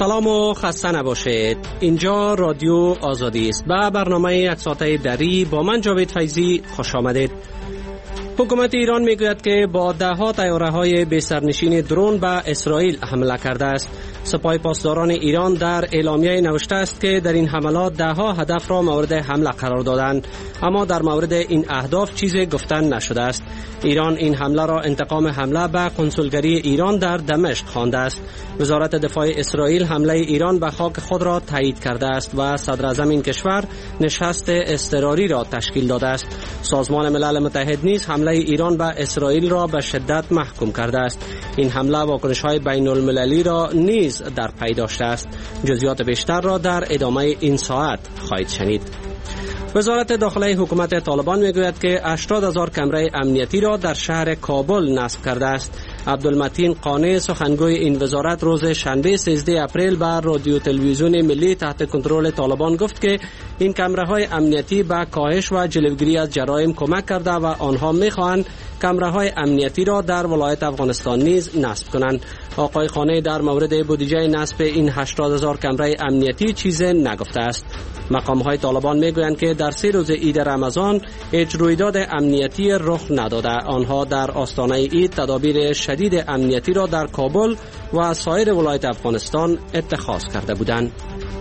سلام و خسته نباشید. اینجا رادیو آزادی است و برنامه یک ساعته دری با من جاوید فیضی خوش آمدید. حکومت ایران میگوید که با ده‌ها طیاره‌های بی سرنشین درون به اسرائیل حمله کرده است. سپاه پاسداران ایران در اعلامیه نوشته است که در این حملات ده‌ها هدف را مورد حمله قرار دادند، اما در مورد این اهداف چیزی گفتن نشده است. ایران این حمله را انتقام حمله به کنسولگری ایران در دمشق خوانده است. وزارت دفاع اسرائیل حمله ایران به خاک خود را تایید کرده است و صدر اعظم این کشور نشست اضطراری را تشکیل داده است. سازمان ملل متحد نیز حمله ایران به اسرائیل را به شدت محکوم کرده است. این حمله واکنش‌های بین المللی را نیز در پی داشته است. جزئیات بیشتر را در ادامه این ساعت خواهید شنید. وزارت داخلی حکومت طالبان میگوید که 80,000 کمره امنیتی را در شهر کابل نصب کرده است. عبدالمتین قانع سخنگوی این وزارت روز شنبه 13 اپریل بر رادیو تلویزیون ملی تحت کنترل طالبان گفت که این کمره‌های امنیتی به کاهش و جلوگیری از جرایم کمک کرده و آنها می‌خواهند کمره‌های امنیتی را در ولایت افغانستان نیز نصب کنند. آقای خانه در مورد بودجه نصب این 80,000 کمره امنیتی چیزی نگفته است. مقام‌های طالبان میگویند که در 3 روز عید رمضان هیچ رویداد امنیتی رخ نداده. آنها در آستانه عید تدابیر شدید امنیتی را در کابل و سایر ولایت افغانستان اتخاذ کرده بودند.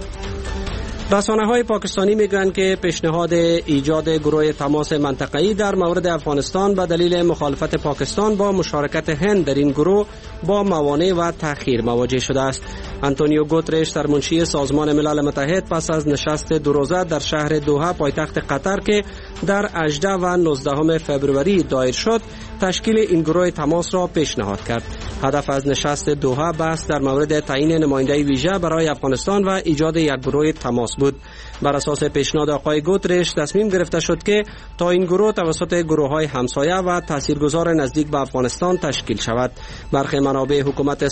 رسانه‌های پاکستانی میگویند که پیشنهاد ایجاد گروه تماس منطقه‌ای در مورد افغانستان به دلیل مخالفت پاکستان با مشارکت هند در این گروه با موانع و تأخیر مواجه شده است. آنتونیو گوترش سرمنشی سازمان ملل متحد پس از نشست 2 روزه در شهر دوحه پایتخت قطر که در 18 و 19 فوریه دایر شد، تشکیل این گروه تماس را پیشنهاد کرد. هدف از نشست دوحه بحث در مورد تعیین نماینده ویژه برای افغانستان و ایجاد یک گروه تماس بود. بر اساس پیشنهاد آقای گوترش تصمیم گرفته شد که تا این گروه توسط گروه‌های همسایه و تاثیرگذار نزدیک به افغانستان تشکیل شود. برخی منابع حکومت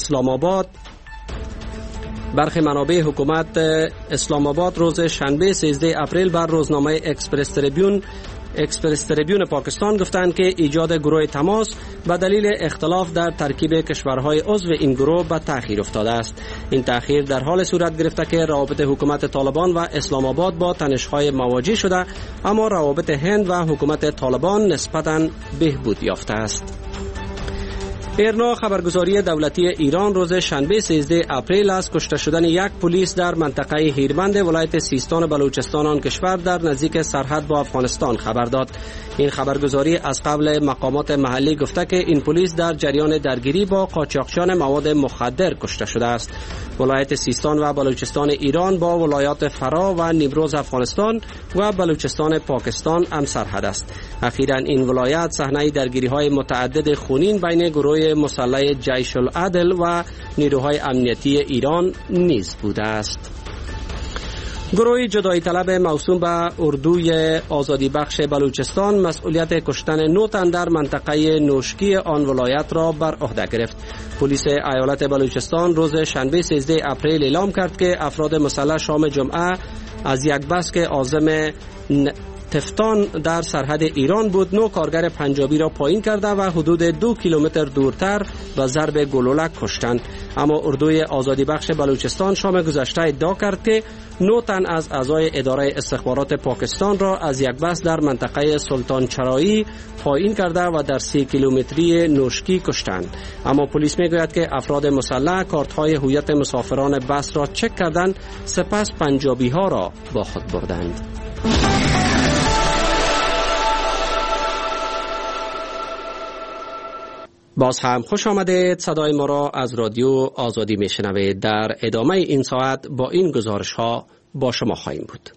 اسلام آباد روز شنبه 13 اپریل بر روزنامه اکسپرس تریبیون پاکستان گفتند که ایجاد گروه تماس به دلیل اختلاف در ترکیب کشورهای عضو این گروه به تأخیر افتاده است. این تأخیر در حال صورت گرفته که روابط حکومت طالبان و اسلام آباد با تنش‌های مواجه شده، اما روابط هند و حکومت طالبان نسبتاً بهبود یافته است. ایرنا خبرگزاری دولتی ایران روز شنبه 13 اپریل از کشته شدن یک پلیس در منطقه هیرمند ولایت سیستان بلوچستان آن کشور در نزدیک سرحد با افغانستان خبر داد. این خبرگزاری از قبل مقامات محلی گفته که این پلیس در جریان درگیری با قاچاقچیان مواد مخدر کشته شده است. ولایت سیستان و بلوچستان ایران با ولایات فرا و نیمروز افغانستان و بلوچستان پاکستان هم سرحد است. اخیراً این ولایت صحنه درگیری‌های متعدد خونین بین گروه مسلح جیش العدل و نیروهای امنیتی ایران نیز بوده است. گروه جدایی طلب موسوم به اردوی آزادی بخش بلوچستان مسئولیت کشتن 9 تن در منطقه نوشکی آن ولایت را بر عهده گرفت. پلیس ایالت بلوچستان روز شنبه 13 اپریل اعلام کرد که افراد مسلح شام جمعه از یک بس که عازم تفتان در سرحد ایران بود 9 کارگر پنجابی را پایین کرده و حدود 2 کیلومتر دورتر به ضرب گلوله کشتند. اما اردوی آزادی بخش بلوچستان شام گذشته ادعا کرد که 9 تن از اعضای اداره استخبارات پاکستان را از یک بس در منطقه سلطان چرایی پایین کرده و در 3 کیلومتری نوشکی کشتند. اما پلیس میگوید که افراد مسلح کارت‌های هویت مسافران بس را چک کردند، سپس پنجابی ها را با خود بردند. باز هم خوش آمدید. صدای ما را از رادیو آزادی میشنوید. در ادامه این ساعت با این گزارش ها با شما خواهیم بود.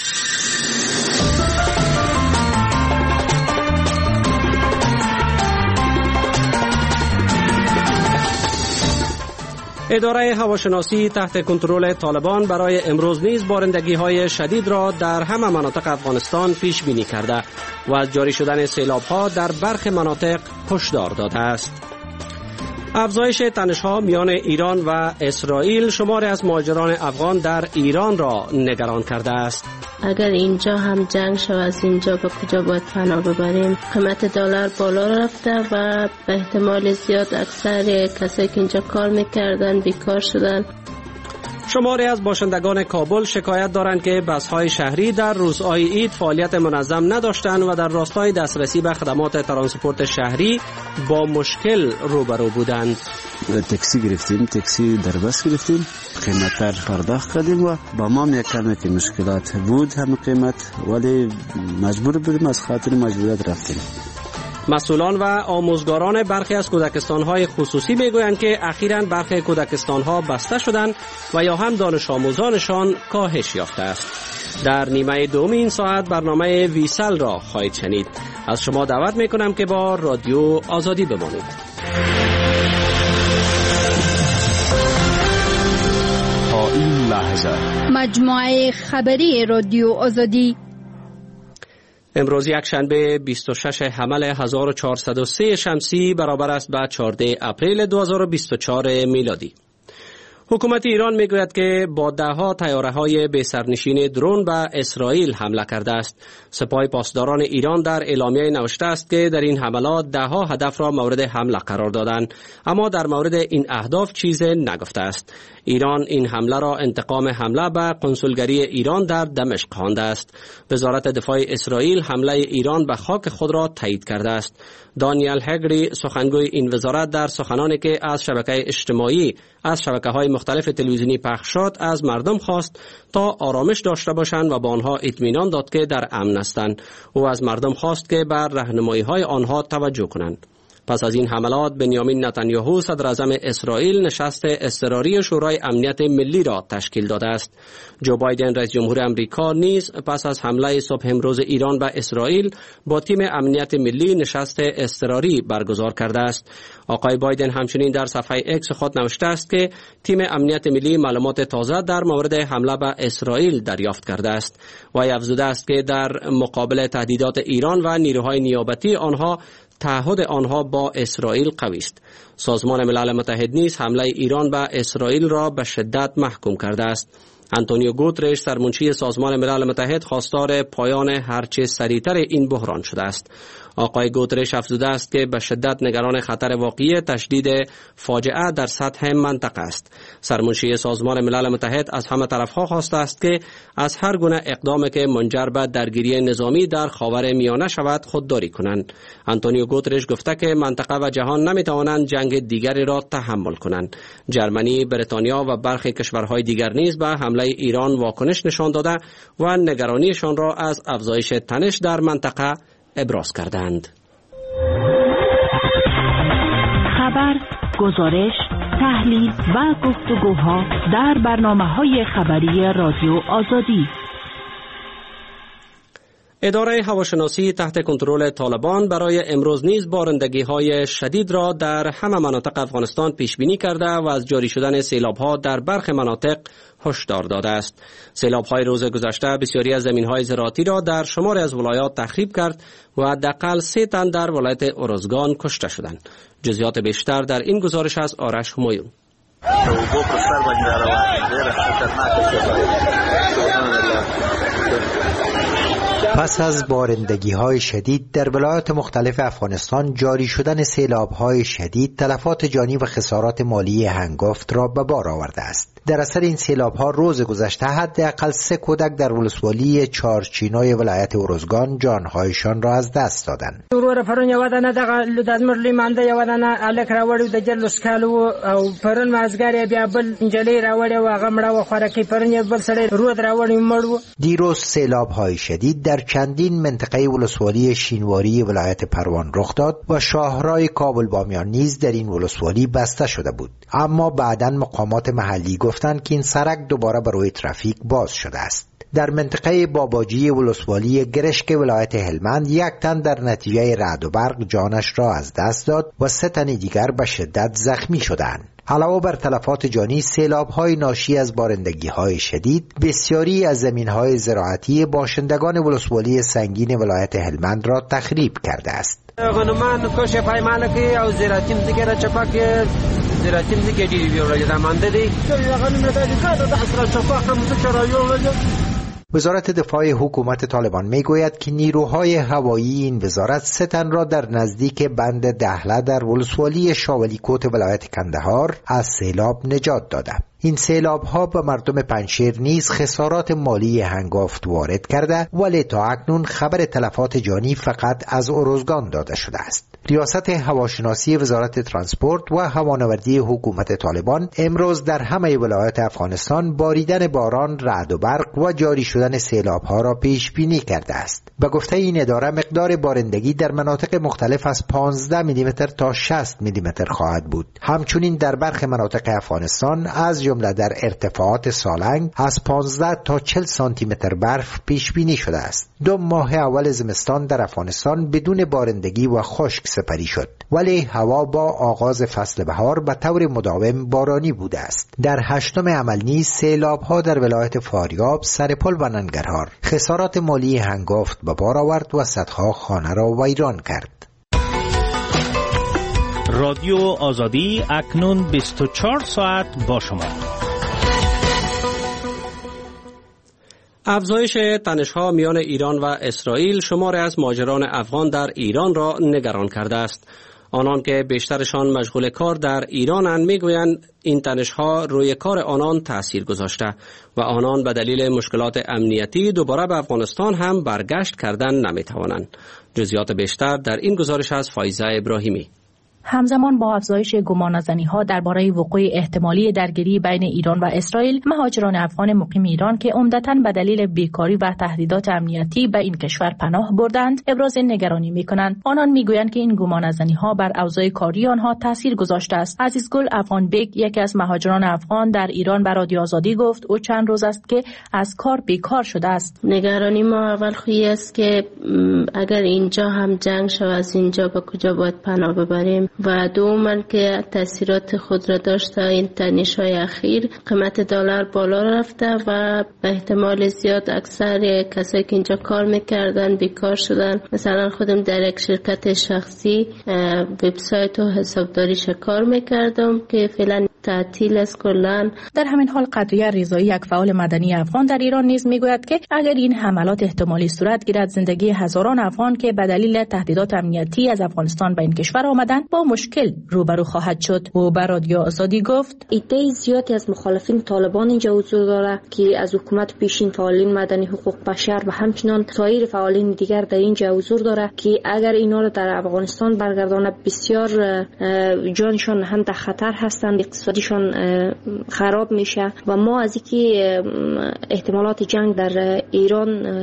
اداره هواشناسی تحت کنترل طالبان برای امروز نیز بارندگی‌های شدید را در همه مناطق افغانستان پیش بینی کرده و از جاری شدن سیلاب‌ها در برخی مناطق هشدار داده است. افزایش تنش‌ها میان ایران و اسرائیل شماری از مهاجران افغان در ایران را نگران کرده است. اگر اینجا هم جنگ شود از اینجا به کجا باید پناه ببریم؟ قیمت دلار بالا رفته و به احتمال زیاد اکثر کسایی که اینجا کار میکردن بیکار شدن. شماری از باشندگان کابل شکایت دارند که بس‌های شهری در روزهای عید فعالیت منظم نداشتند و در راستای دسترسی به خدمات ترانسپورت شهری با مشکل روبرو بودند. تاکسی گرفتیم، تاکسی در بس گرفتیم، قیمت پرداخت کردیم و با ما میکنه که مشکلات بود هم قیمت، ولی مجبور بودیم، از خاطر مجبوریت رفتیم. مسئولان و آموزگاران برخی از کودکستان‌های خصوصی میگویند که اخیراً برخی کودکستان‌ها بسته شدند و یا هم دانش آموزانشان کاهش یافته است. در نیمه دوم این ساعت برنامه ویسل را خواهید شنید. از شما دعوت میکنم که با رادیو آزادی بمانید. تا این لحظه مجموعه خبری رادیو آزادی امروز یک شنبه 26 حمل 1403 شمسی برابر است با 14 اپریل 2024 میلادی. حکومت ایران میگوید که با دهها طیاره‌های بی سرنشین درون به اسرائیل حمله کرده است. سپاه پاسداران ایران در اعلامیه نوشته است که در این حملات دهها هدف را مورد حمله قرار دادند، اما در مورد این اهداف چیزی نگفته است. ایران این حمله را انتقام حمله به قنسولگری ایران در دمشق خوانده است. وزارت دفاع اسرائیل حمله ایران به خاک خود را تایید کرده است. دانیل هگری سخنگوی این وزارت در سخنانی که از شبکه اجتماعی از شبکه‌های مختلف تلویزیونی پخش شد از مردم خواست تا آرامش داشته باشند و به آنها اطمینان داد که در امن هستند. او از مردم خواست که بر راهنمایی‌های آنها توجه کنند. پس از این حملات بنیامین نتانیاهو صدر اعظم اسرائیل نشست اضطراری شورای امنیت ملی را تشکیل داده است. جو بایدن رئیس جمهور امریکا نیز پس از حمله صبح امروز ایران به اسرائیل با تیم امنیت ملی نشست اضطراری برگزار کرده است. آقای بایدن همچنین در صفحه اکس خود نوشته است که تیم امنیت ملی معلومات تازه در مورد حمله به اسرائیل دریافت کرده است. و افزوده است که در مقابل تهدیدات ایران و نیروهای نیابتی آنها تعهد آنها با اسرائیل قوی است. سازمان ملل متحد نیز حمله ایران به اسرائیل را به شدت محکوم کرده است. آنتونیو گوترش سرمنشی سازمان ملل متحد خواستار پایان هرچه سریعتر این بحران شده است. آقای گوترش افزوده است که به شدت نگران خطر واقعی تشدید فاجعه در سطح منطقه است. سرمنشی سازمان ملل متحد از همه طرفها خواسته است که از هر گونه اقدامی که منجر به درگیری نظامی در خاور میانه شود خودداری کنند. آنتونیو گوترش گفته که منطقه و جهان نمیتوانند جنگ دیگری را تحمل کنند. جرمنی، بریتانیا و برخی کشورهای دیگر نیز به حمله ایران واکنش نشان داده و نگرانیشان را از افزایش تنش در منطقه ابراز کردند. خبر، گزارش، تحلیل و گفتگوها در برنامه‌های خبری رادیو آزادی. اداره هواشناسی تحت کنترل طالبان برای امروز نیز بارندگی‌های شدید را در همه مناطق افغانستان پیش بینی کرده و از جاری شدن سیلاب‌ها در برخی مناطق هشدار داده است. سیلاب‌های روز گذشته بسیاری از زمین‌های زراعتی را در شماری از ولایات تخریب کرد و حداقل 3 تن در ولایت ارزگان کشته شدند. جزئیات بیشتر در این گزارش از آرش همایون. پس از بارندگی‌های شدید در ولایات مختلف افغانستان جاری شدن سیلاب‌های شدید تلفات جانی و خسارات مالی هنگفت را به بار آورده است. در اثر این سیلاب‌ها روز گذشته حداقل 3 کودک در ولسوالی چارچینای ولایت ارزگان جان‌هایشان را از دست دادند. ورور پرون یوادنه د ازمرلی مانده یوادنه الک راوړو د جلوس کالو او پرون مازګر بیا بل انجلی راوړو و غمړه و خورکی پرون بل سړی رود راوړو مړو. دیروز سیلاب‌های شدید در چندین منطقه ولسوالی شینواری ولایت پروان رخ داد و شاهراه کابل بامیان نیز در این ولسوالی بسته شده بود، اما بعداً مقامات محلی گفتند که این سرک دوباره برای ترافیک باز شده است. در منطقه باباجی ولسوالی گرشک ولایت هلمند 1 تن در نتیجه رعد و برق جانش را از دست داد و 3 تن دیگر به شدت زخمی شدند. علاوه بر تلفات جانی، سیلاب‌های ناشی از بارندگی‌های شدید بسیاری از زمین‌های زراعتی باشندگان ولسوالی سنگین ولایت هلمند را تخریب کرده است. غنمان کوش پایمالکی او زراعتیم دیگر چپاک زراعتیم دیگر دیوی ورای دامنده دی غنم نداری کار د اصل چپاک هم چرایو وزارت دفاع حکومت طالبان میگوید که نیروهای هوایی این وزارت 3 تن را در نزدیک بند دهله در ولسوالی شاولی کوت ولایت کندهار از سیلاب نجات داده. این سیلاب ها به مردم پنجشیر نیز خسارات مالی هنگافت وارد کرده، ولی تا اکنون خبر تلفات جانی فقط از ارزگان داده شده است. ریاست هواشناسی وزارت ترانسپورت و هوانوردی حکومت طالبان امروز در همه ولایات افغانستان باریدن باران، رعد و برق و جاری شدن سیلاب ها را پیش بینی کرده است. به گفته این اداره مقدار بارندگی در مناطق مختلف از 15 میلیمتر تا 60 میلیمتر خواهد بود. همچنین در برخی مناطق افغانستان از جمله در ارتفاعات سالنگ از 15 تا 40 سانتی متر برف پیش بینی شده است. 2 ماه اول زمستان در افغانستان بدون بارندگی و خشک سپری شد، ولی هوا با آغاز فصل بهار به طور مداوم بارانی بوده است. در 8 عمل نیز سیلاب ها در ولایت فاریاب، سرپل و ننگرهار خسارات مالی هنگافت به بار آورد و صدها خانه را ویران کرد. رادیو آزادی اکنون 24 ساعت با شما. افزایش تنش‌ها میان ایران و اسرائیل شماری از مهاجران افغان در ایران را نگران کرده است. آنان که بیشترشان مشغول کار در ایرانند میگویند این تنش‌ها روی کار آنان تأثیر گذاشته و آنان به دلیل مشکلات امنیتی دوباره به افغانستان هم برگشت کردن نمیتوانند. جزئیات بیشتر در این گزارش از فایزه ابراهیمی. همزمان با افزایش گمانه‌زنی‌ها درباره وقوع احتمالی درگیری بین ایران و اسرائیل، مهاجران افغان مقیم ایران که عمدتاً به دلیل بیکاری و تهدیدات امنیتی به این کشور پناه بردند، ابراز نگرانی می‌کنند. آنان می‌گویند که این گمانه‌زنی‌ها بر اوضاع کاری آنها تأثیر گذاشته است. عزیزگل افغان بیگ، یکی از مهاجران افغان در ایران، به رادیو آزادی گفت او چند روز است که از کار بیکار شده است. نگرانی ما اول خویی است که اگر اینجا هم جنگ شود از اینجا به کجا باید پناه ببریم، و دوم که تاثیرات خود را داشته این تنش‌های اخیر. قیمت دلار بالا رفته و به احتمال زیاد اکثر کسایی که اینجا کار میکردن بیکار شدن. مثلا خودم در یک شرکت شخصی وبسایت و حسابداریش کار میکردم که فعلا تعطیل است کلاً. در همین حال قدریه رضایی، یک فعال مدنی افغان در ایران، نیز میگوید که اگر این حملات احتمالی صورت گیرد، زندگی هزاران افغان که به دلیل تهدیدات امنیتی از افغانستان به این کشور آمدند با مشکل روبرو خواهد شد. او به رادیو آزادی گفت ایده زیادی از مخالفین طالبان اینجا حضور داره که از حکومت پیشین، فعالین مدنی، حقوق بشر و همچنین سایر فعالین دیگر در اینجا حضور داره که اگر اینا رو در افغانستان برگردانه بسیار جانشان هم در خطر هستند، اقتصادیشان خراب میشه و ما از اینکه احتمالات جنگ در ایران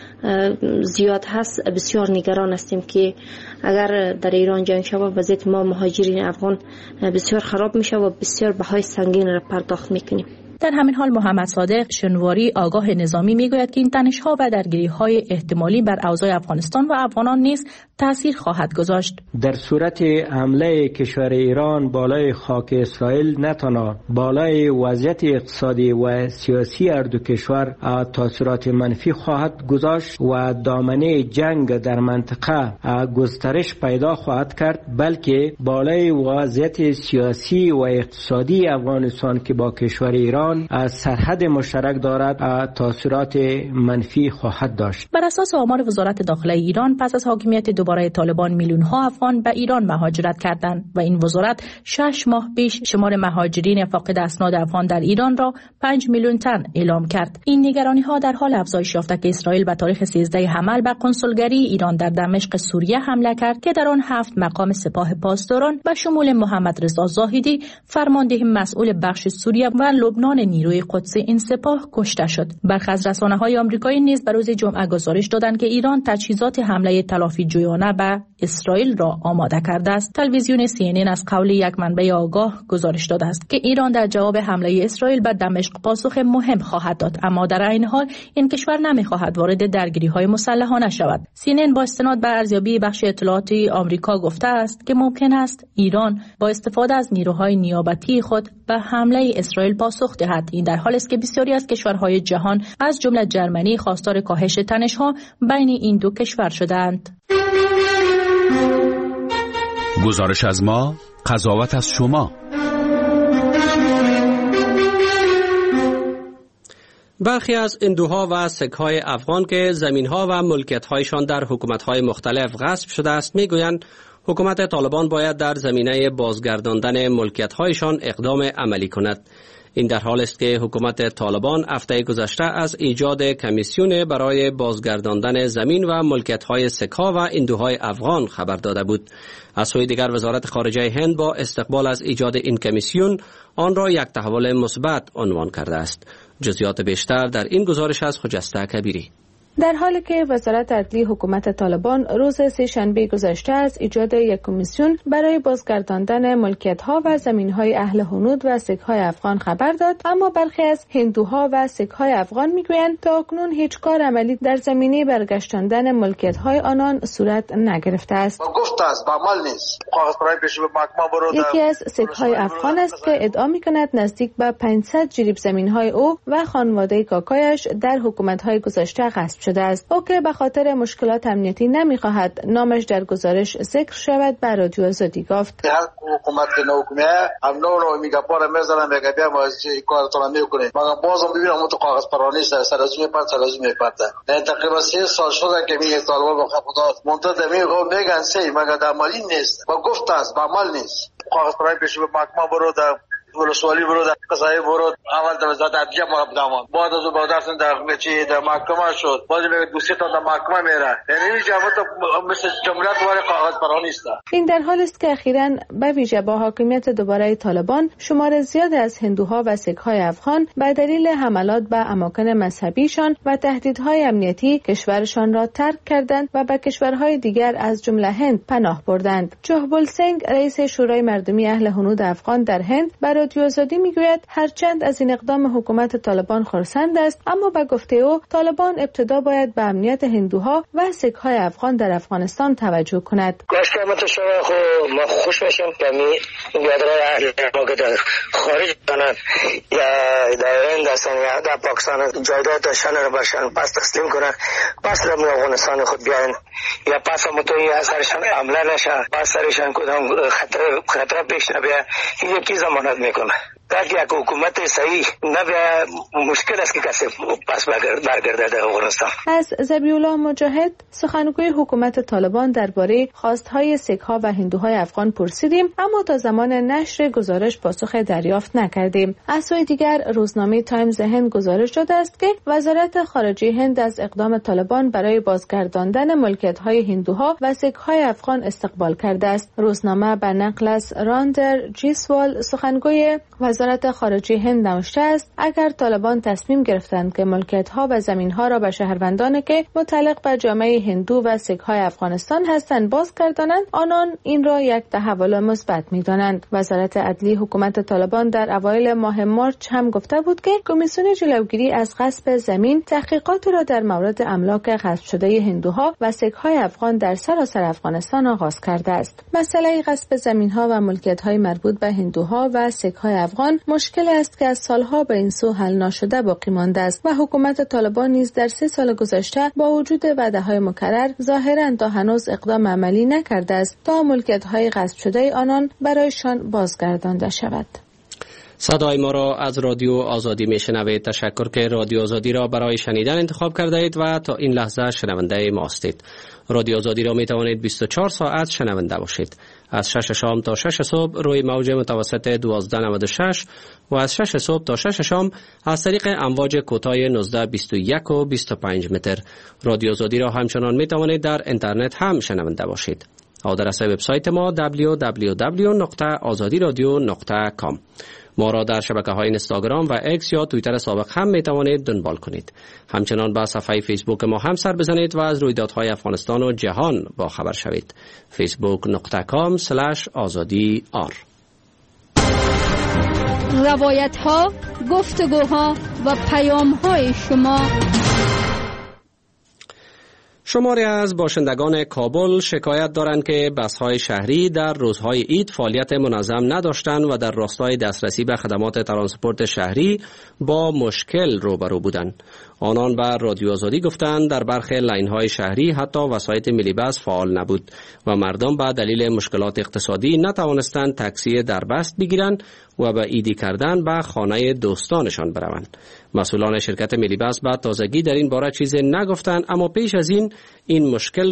زیاد هست بسیار نگران هستیم که اگر در ایران جنگ شود وضعیت ما مهاجرین افغان بسیار خراب میشه و بسیار بهای سنگین را پرداخت میکنیم. در همین حال محمد صادق شنواری، آگاه نظامی، میگوید که این تنش‌ها و درگیری‌های احتمالی بر اوضاع افغانستان و افغانان نیز تأثیر خواهد گذاشت. در صورت حمله کشور ایران بالای خاک اسرائیل، نه تنها بالای وضعیت اقتصادی و سیاسی هر دو کشور تأثیرات منفی خواهد گذاشت و دامنه جنگ در منطقه گسترش پیدا خواهد کرد، بلکه بالای وضعیت سیاسی و اقتصادی افغانستان که با کشور ایران از سرحد مشترک دارد تأثیرات منفی خواهد داشت. بر اساس آمار وزارت داخله ایران، پس از حاکمیت دوباره طالبان میلیون‌ها افغان به ایران مهاجرت کردند و این وزارت 6 ماه پیش شمار مهاجرین فاقد اسناد افغان در ایران را 5 میلیون تن اعلام کرد. این نگرانی‌ها در حال افزایش یافته که اسرائیل به تاریخ 13 حمل به قنسولگری ایران در دمشق سوریه حمله کرد که در آن 7 مقام سپاه پاسداران به شمول محمد رضا زاهدی، فرمانده مسئول بخش سوریه و لبنان نیروی قدسی این سپاه کشته شد. برخی از رسانه‌های آمریکایی نیز به روز جمعه گزارش دادند که ایران تجهیزات حمله تلافی جویانه به اسرائیل را آماده کرده است. تلویزیون CNN از قول یک منبع آگاه گزارش داده است که ایران در جواب حمله اسرائیل به دمشق پاسخ مهم خواهد داد، اما در این حال این کشور نمی‌خواهد وارد درگیری‌های مسلحانه شود. CNN با استناد به ارزیابی بخش اطلاعاتی آمریکا گفته است که ممکن است ایران با استفاده از نیروهای نیابتی خود به حمله اسرائیل پاسخ دهد. این در حالی است که بسیاری از کشورهای جهان از جمله جرمنی خواستار کاهش تنش‌ها بین این دو کشور شدند. گزارش از ما، قضاوت از شما. برخی از هندوها و سک‌های افغان که زمین‌ها و ملکیت‌هایشان در حکومت‌های مختلف غصب شده است می‌گویند حکومت طالبان باید در زمینه بازگرداندن ملکیت‌هایشان اقدام عملی کند. این در حال است که حکومت طالبان هفته گذشته از ایجاد کمیسیون برای بازگرداندن زمین و ملکیت‌های سک‌ها و هندوهای افغان خبر داده بود. از سوی دیگر وزارت خارجه هند با استقبال از ایجاد این کمیسیون آن را یک تحول مثبت عنوان کرده است. جزئیات بیشتر در این گزارش از خجسته کبیری. در حالی که وزارت عدلی حکومت طالبان روز سه‌شنبه گذشته از ایجاد یک کمیسیون برای بازگرداندن ملکیت‌ها و زمین‌های اهل هنود و سک‌های افغان خبر داد، اما برخی از هندوها و سک‌های افغان می‌گویند تا اکنون هیچ کار عملی در زمینه برگشتاندن ملکیت‌های آنان صورت نگرفته است. یکی از سک‌های افغان است که ادعا می‌کند نزدیک به 500 جریب زمین‌های او و خانواده کاکایش در حکومت‌های گذشته غصب شده است. او که به خاطر مشکلات امنیتی نمی‌خواهد نامش در گزارش ذکر شود به رادیو آزادی گفت. حکومت نوکمه هم نو میگه پاره میذارم میگه بیا ما کار تو میکنیم مگر بازم ببینم تو کاغذ پرانی است سرازی میپرده تقریبا 3 سال شده که میگه طالبان با خدا منتظر میگن سه مگر در عملی نیست و گفت است به عمل نیست. کاغذ پرانی پیش به محکمه برو در ولسوالی برو در قضایی برو اول در وزارت عدلیه مقدمان بعد از بعد اصلا در محکمه شد بعد میگه دوسیه تا در محکمه میره یعنی این جماعت مثل جمهوریت ولی کاغذ پرانی است. این در حال است که اخیراً به ویژه با حاکمیت دوباره طالبان شمار زیاد از هندوها و سک‌های افغان به دلیل حملات به اماکن مذهبیشان و تهدیدهای امنیتی کشورشان را ترک کردند و به کشورهای دیگر از جمله هند پناه بردند. جهبول سنگ رئیس شورای مردمی اهل هنود افغان در هند رادیو آزادی میگوید هرچند از این اقدام حکومت طالبان خرسند است، اما به گفته او طالبان ابتدا باید به امنیت هندوها و سک‌های افغان در افغانستان توجه کند. مشکلات شما خو ما خوش میشم که یادرای اهل ما که در خارج کنند یا در هند هستن یا در پاکستان جایداد داشتن رو برشن پس تسلیم کنند پس در افغانستان خود بیاین یا پس متوی اثرشان عمله نشه پس سرشان کدام خطر پیش نبیه یکی ضمانت میکنه تاکہ یک حکومت صحیح نبیه مشکل است که کسی پس برگرده در افغانستان. از ذبیح الله مجاهد سخنگوی حکومت طالبان درباره خواستهای سک‌ها و هندوهای افغان پرسیدیم، اما تا زمان نشر گزارش پاسخ دریافت نکردیم. از سوی دیگر روزنامه تایمز هند گزارش داده است که وزارت خارجه هند از اقدام طالبان برای بازگرداندن ملکیت‌های هندوها و سک‌های افغان استقبال کرده است. روزنامه به نقل از راندر جیسوال سخنگوی وزارت خارجه هند نوشته است اگر طالبان تصمیم گرفتند که ملکیت‌ها و زمین‌ها را به شهروندانی که متعلق به جامعه هندو و سک‌های افغانستان هستند بازگردانند، آنان این را یک تحول مثبت می‌دانند. وزارت عدلی حکومت طالبان در اوایل ماه مارچ هم گفته بود که کمیسیون جلوگیری از غصب زمین تحقیقات را در مورد املاک غصب شده هندوها و سک‌های افغان در سراسر افغانستان آغاز کرده است. مسئله غصب زمین‌ها و ملکیت‌های مربوط به هندوها و سک‌های افغان مشکلی است که از سالها به این سو حل نشده باقی مانده است و حکومت طالبان نیز در 3 سال گذشته با وجود وعده‌های مکرر ظاهراً تا هنوز اقدام عملی نکرده است تا ملکیت‌های غصب شده آنان برایشان بازگردانده شود. صدای ما را از رادیو آزادی میشنوید. تشکر که رادیو آزادی را برای شنیدن انتخاب کرده اید و تا این لحظه شنونده ما هستید. رادیو آزادی را می توانید 24 ساعت شنونده باشید. از 6 شام تا 6 صبح روی موج متوسط 1296 و از 6 صبح تا 6 شام از طریق امواج کوتاه 19، 21 و 25 متر. رادیو آزادی را همچنان می توانید در اینترنت هم شنونده باشید. آدرس وبسایت ما www.azadiradio.com. ما را در شبکه‌های اینستاگرام و اکس یا توییتر سابق هم می‌توانید دنبال کنید. همچنان به صفحه فیسبوک ما هم سر بزنید و از رویدادهای افغانستان و جهان با خبر شوید. facebook.com/azadi.ar. روایت‌ها، گفتگوها و پیام‌های شما. شماری از باشندگان کابل شکایت دارند که بس‌های شهری در روزهای عید فعالیت منظم نداشتند و در راستای دسترسی به خدمات ترانسپورت شهری با مشکل روبرو بودند. آنان به رادیو آزادی گفتند در برخی لاین‌های شهری حتی وسایط ملی بس فعال نبود و مردم به دلیل مشکلات اقتصادی نتوانستند تاکسی دربست بگیرند و به عیدی کردن به خانه دوستانشان بروند. مسئولان شرکت ملی بس به تازگی در این باره چیزی نگفتند، اما پیش از این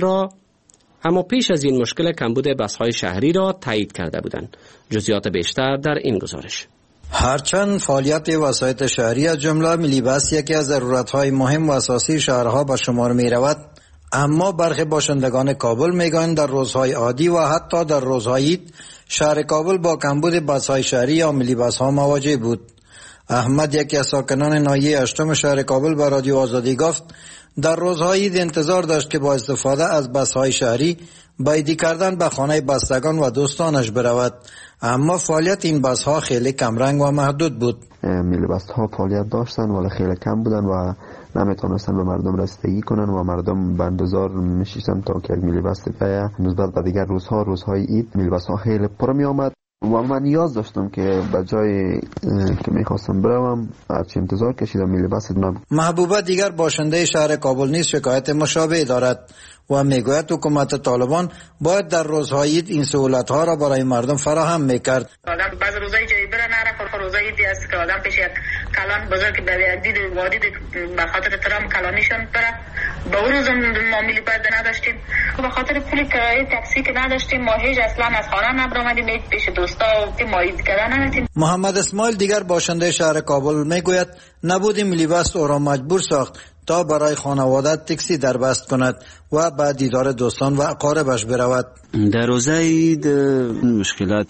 مشکل کمبود بس‌های شهری را تایید کرده بودند. جزئیات بیشتر در این گزارش. هرچند فعالیت وسایط شهری از جمله ملی بس یکی از ضرورت‌های مهم و اساسی شهرها به شمار می‌رود، اما برخی باشندگان کابل میگویند در روزهای عادی و حتی در روزهای عید شهر کابل با کمبود بس‌های شهری یا ملی بس‌ها مواجه بود. احمد، یکی از ساکنان ناحیه 8 شهر کابل، به رادیو آزادی گفت در روزهای عید انتظار داشت که با استفاده از بس‌های شهری با عیدی کردن به خانه بستگان و دوستانش برود، اما فعالیت این بس‌ها خیلی کمرنگ و محدود بود. ملی بس‌ها فعالیت داشتن ولی خیلی کم بودن و نمیتونستن به مردم رسیدگی کنن و مردم به انتظار میشیدن تا که ملی بس بیاید. نسبت به دیگر روزهای عید ملی بس‌ها خیلی پر می آمد و من نیاز داشتم که به جای که میخواستم بروم هرچی انتظار کشیدم ملی بس نبود. محبوبه دیگر باشنده شهر کابل نیز شکایت مشابه دارد و میگوید حکومت طالبان باید در روزهای عید این سهولت‌ها را برای مردم فراهم میکرد. آدم بعض روزای جایی بره نره، روزای عیدی است که آدم پیش یک کلان بزرگ به دید وادی به خاطر ترام کلانیشون بره. با اون روز ما ملی بس نداشتیم، به خاطر پول کرایه تاکسی که نداشتیم ما هیچ اصلا از خانه نبرآمدیم پیش دوستا و ما عید کردن نداشتیم. محمد اسماعیل دیگر باشنده شهر کابل میگوید نبود ملی بس او را مجبور ساخت تا برای خانواده تاکسی دربست کند و بعد دیدار دوستان و اقاربش برود. در روزه عید مشکلات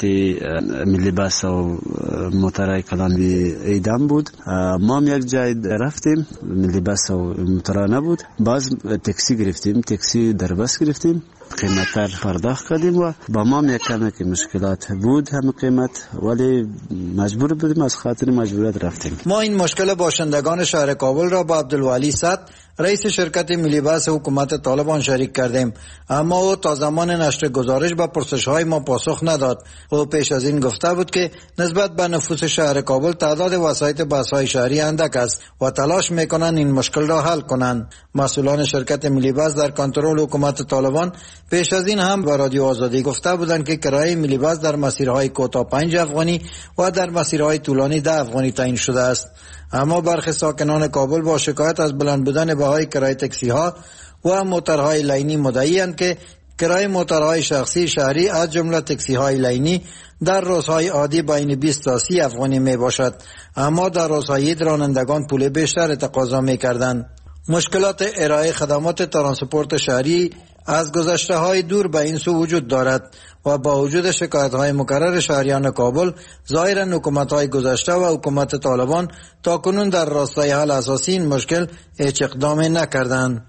ملی بس و موترهای کلان عیدم بود. ما هم یک جای رفتیم ملی بس و موترها نبود، باز تاکسی گرفتیم، تاکسی دربست گرفتیم، قیمت پرداخت کردیم و با ما هم یک کمی که مشکلات بود هم قیمت، ولی مجبور بودیم، از خاطر مجبوریت رفتیم. ما این مشکل باشندگان شهر کابل را با عبدالولی صد، رئیس شرکت ملی بس حکومت طالبان شریک کردیم، اما او تا زمان نشر گزارش به پرسش‌های ما پاسخ نداد. او پیش از این گفته بود که نسبت به نفوس شهر کابل تعداد وسایط بس‌های شهری اندک است و تلاش میکنند این مشکل را حل کنند. مسئولان شرکت ملی بس در کنترل حکومت طالبان پیش از این هم به رادیو آزادی گفته بودند که کرایه ملی بس در مسیرهای کوتاه 5 افغانی و در مسیرهای طولانی 10 افغانی تعیین شده است. اما برخی ساکنان کابل با شکایت از بلند بودن بهای کرایه تاکسی ها و موترهای لاینی مدعی‌اند که کرایه موترهای شخصی شهری از جمله تاکسی های لاینی در روزهای عادی بین 20 تا 30 افغانی می باشد، اما در روزهای عید رانندگان پول بیشتر تقاضا می کردند. مشکلات ارائه خدمات ترانسپورت شهری از گذشته‌های دور به این سو وجود دارد و با وجود شکایت‌های مکرر شهریان کابل، ظاهراً حکومت‌های گذشته و حکومت طالبان تاکنون در راستای حل اساسی این مشکل هیچ اقدامی نکردند.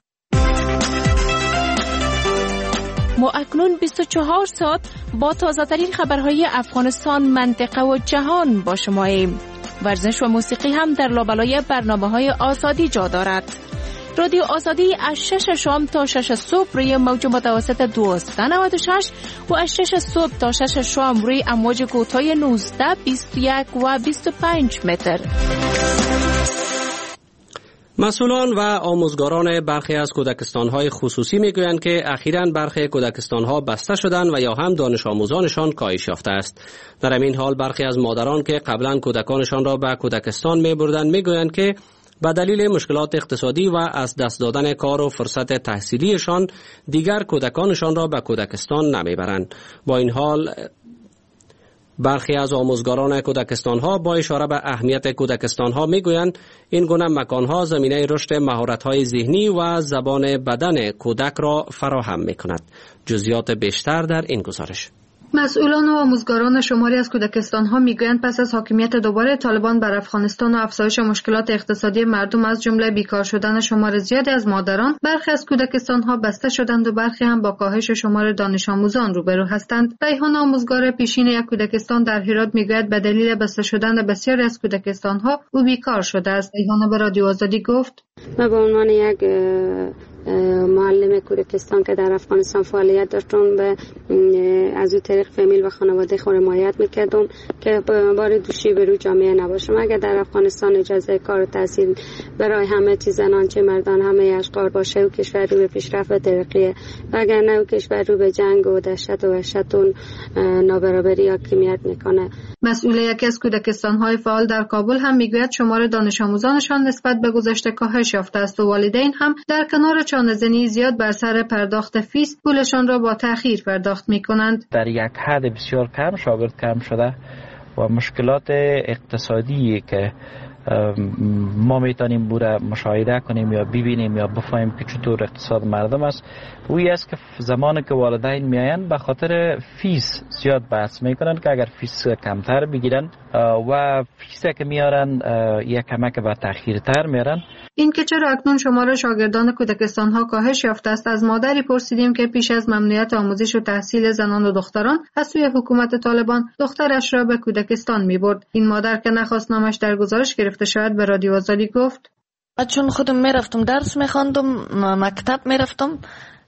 ما اکنون 24 ساعت با تازه‌ترین خبرهای افغانستان، منطقه و جهان با شماییم. ورزش و موسیقی هم در لابلای برنامه‌های آزادی جا دارد. رادیو آزادی از 6 شام تا 6 صبح روی موج متوسط 1296 و از 6 صبح تا 6 شام روی امواج کوتاه 19، 21 و 25 متر. مسئولان و آموزگاران برخی از کودکستان‌های خصوصی میگویند که اخیراً برخی کودکستان‌ها بسته شدند و یا هم دانش آموزانشان کاهش یافته است. در همین حال برخی از مادران که قبلا کودکانشان را به کودکستان میبردند میگویند که به دلیل مشکلات اقتصادی و از دست دادن کار و فرصت تحصیلیشان دیگر کودکانشان را به کودکستان نمیبرند. با این حال برخی از آموزگاران کودکستان‌ها با اشاره به اهمیت کودکستان‌ها میگویند این گونه مکان‌ها زمینه رشد مهارت‌های ذهنی و زبان بدن کودک را فراهم می‌کند. جزئیات بیشتر در این گزارش. مسئولان و آموزگاران شماری از کودکستان‌ها میگویند پس از حاکمیت دوباره طالبان بر افغانستان و افزایش مشکلات اقتصادی مردم از جمله بیکار شدن شمار زیادی از مادران، برخی از کودکستان‌ها بسته شدند و برخی هم با کاهش شمار دانش آموزان روبرو هستند. ریحان، آموزگار پیشین یک کودکستان در هرات، میگوید به دلیل بسته شدن بسیاری از کودکستان‌ها او بیکار شده است. ریحان به رادیو آزادی گفت: من به عنوان یک معلم کودکستان که در افغانستان فعالیت داشتم به از او طریق فامیل و خانواده خود حمایت میکردم که بار دوشی به روی جامعه نباشم. اگر در افغانستان اجازه کار و تحصیل برای همه چیز زنان چه مردان همه اشقار باشه و کشور رو به پیشرفت و ترقیه و اگر نه کشور رو به جنگ و دهشت و وحشت و نابرابری حاکمیت میکنه. مسئول یکی از کودکستان‌های فعال در کابل هم میگوید شمار دانش آموزانشان نسبت به گذشته کاهش یافته است و والدین هم در کنار چانه‌زنی زیاد بر سر پرداخت فیس پولشان را با تأخیر پرداخت می‌کنند. در یک حد بسیار کم شاگرد کم شده و مشکلات اقتصادی که ما میتونیم بوده مشاهده کنیم یا ببینیم یا بفهمیم که چطور اقتصاد مردم است وی است که زمانی که والدین میاین به خاطر فیس زیاد بحث میکنن که اگر فیس کمتر بگیرن و فیسی که میارن یک کمک به تأخیرتر میارن. این که چرا اکنون شمار شاگردان کودکستان‌ها کاهش یافته است از مادری پرسیدیم که پیش از ممنوعیت آموزش و تحصیل زنان و دختران از سوی حکومت طالبان دخترش را به کودکستان می‌برد. این مادر که نخواست نامش در گزارش گرفته شود به رادیو آزادی گفت: چون خودم میرفتم درس می‌خواندم، مکتب میرفتم،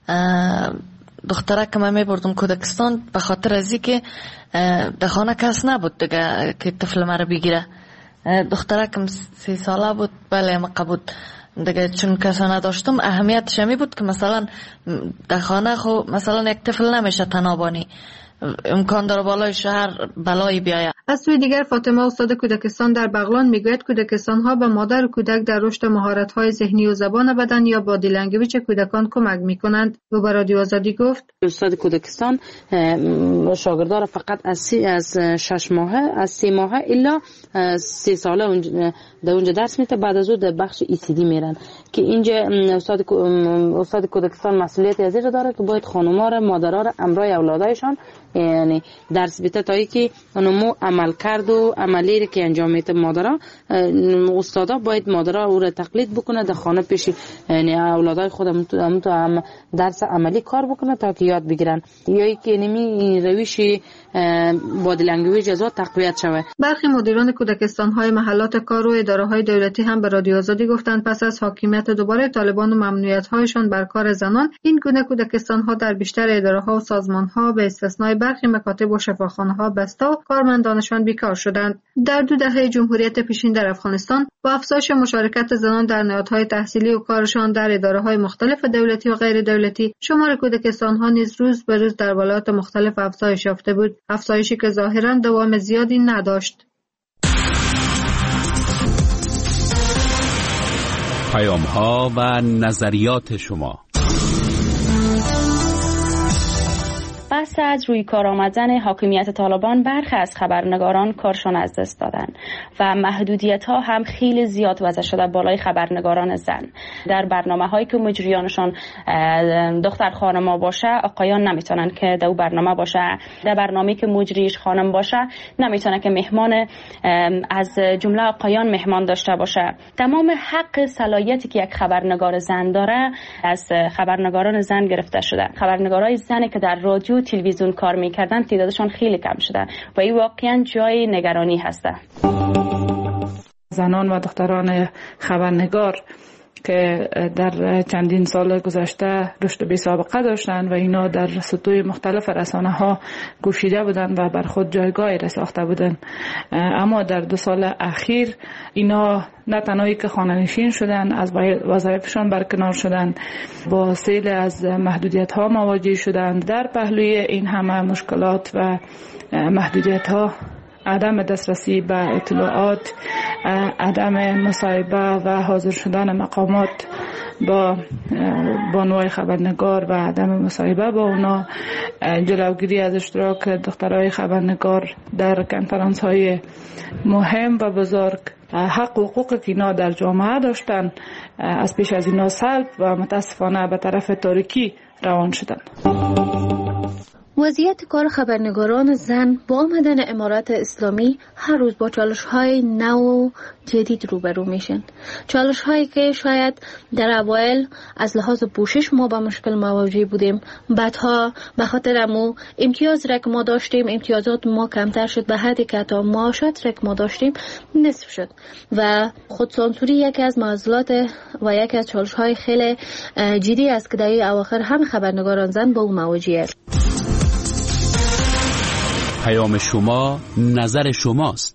دخترک که من میبردم کودکستان به خاطر از اینکه در خانه کس نبود دیگه که طفل مرا بگیره. دخترکم 3 ساله بود، بله مقه بود دیگه، چون کسا نداشتم اهمیتش می بود که مثلا در خانه خو مثلا یک طفل نمیشه تنابانی، امکان داره بالای شهر بلایی بیاید. از سوی دیگر فاطمه استاد کودکستان در بغلان میگوید کودکستان‌ها به مادر و کودک در رشد مهارت‌های ذهنی و زبان بدن یا بادی لنگویج کودکان کمک می‌کنند. و به رادیو آزادی گفت: استاد کودکستان شاگردان فقط از 6 ماهه از 3 ماهه الا 3 ساله در اونجا درس میده، بعد از اون در بخش ECD میرن که اینجا استاد کودکستان مسئولیت از این داره که باید خانم‌ها را مادرها را امرای اولادایشان یعنی درس بده تا اینکه اونمو عمل کرد و عملی که انجام میده مادرها، استادا باید مادرها او را تقلید بکنه در خانه پیش یعنی اولادای خودم تو درس عملی کار بکنه تا که یاد بگیرن یا اینکه نمی روش بادی لنگویج از تقویت شود. برخی مدیران کودکستان‌های محلات کار و اداره‌های دولتی هم به رادیو آزادی گفتند پس از حاکمیت دوباره طالبان و ممنوعیت‌هایشان بر کار زنان، این گونه کودکستان‌ها در بیشتر اداره‌ها و سازمان‌ها به استثنای برخی مکاتب و شفاخانه‌ها بسته و کارمندانشان بیکار شدند. در 2 دهه جمهوریت پیشین در افغانستان با افزایش مشارکت زنان در نهادهای تحصیلی و کارشان در اداره‌های مختلف دولتی و غیر دولتی، شمار کودکستان‌ها نیز روز به روز در ولایات مختلف افزایش یافته بود، افزایشی که ظاهراً دوام زیادی نداشت. پیام‌ها و نظریات شما. پس از روی کار آمدن حاکمیت طالبان برخی از خبرنگاران کارشان از دست دادن و محدودیت ها هم خیلی زیاد وضع شده بالای خبرنگاران زن. در برنامه هایی که مجریانشان دختر خانما باشه آقایان نمیتونن که در برنامه باشه، در برنامه‌ای که مجریش خانم باشه نمیتونه که مهمان از جمله آقایان مهمان داشته باشه. تمام حق صلاحیتی که یک خبرنگار زن داره از خبرنگاران زن گرفته شده. خبرنگارای زنی که در رادیو تلویزیون کار میکردن تعدادشان خیلی کم شده و این واقعا جای نگرانی هسته. زنان و دختران خبرنگار که در چندین سال گذشته رشد بی سابقه داشتن و اینا در سطوح مختلف رسانه ها گوشیده بودن و بر خود جایگاهی را ساخته بودن، اما در 2 سال اخیر اینا نه تنهایی که خانه‌نشین شدن، از وظایفشان برکنار شدن، با سیل از محدودیت ها مواجه شدند. در پهلوی این همه مشکلات و محدودیت ها عدم دسترسی به اطلاعات، عدم مصاحبه و حاضر شدن مقامات با بانوای خبرنگار و عدم مصاحبه با اونا، جلوگیری از اشتراک دخترای خبرنگار در کنفرانس های مهم و بزرگ، حق و حقوق که اینا در جامعه داشتن از پیش از اینا سلب و متاسفانه به طرف تاریکی روان شدن. وضعیت کار خبرنگاران زن با آمدن امارت اسلامی هر روز با چالش‌های نو و جدید روبرو میشن. چالش‌هایی که شاید در اوایل از لحاظ پوشش ما با مشکل مواجه بودیم، بعدها به خاطر امو امتیاز را که ما داشتیم، امتیازات ما کمتر شد به حدی که تا معاشات را که ما داشتیم نصف شد و خودسانسوری یکی از معضلات و یکی از چالش‌های خیلی جدی است که در اواخر هم خبرنگاران زن با او مواجه است. پیام شما، نظر شماست.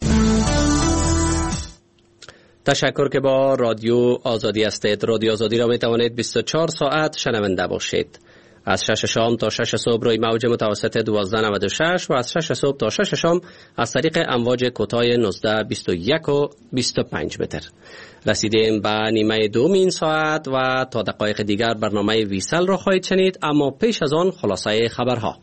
تشکر که با رادیو آزادی هستید. رادیو آزادی را می توانید 24 ساعت شنونده باشید. از 6 شام تا 6 صبح روی موج متوسط 1296 و از 6 صبح تا 6 شام از طریق امواج کوتاه 19 21 و 25 متر. رسیدیم به نیمه دوم این ساعت و تا دقایق دیگر برنامه ویسل را خواهید شنید، اما پیش از آن خلاصه خبرها.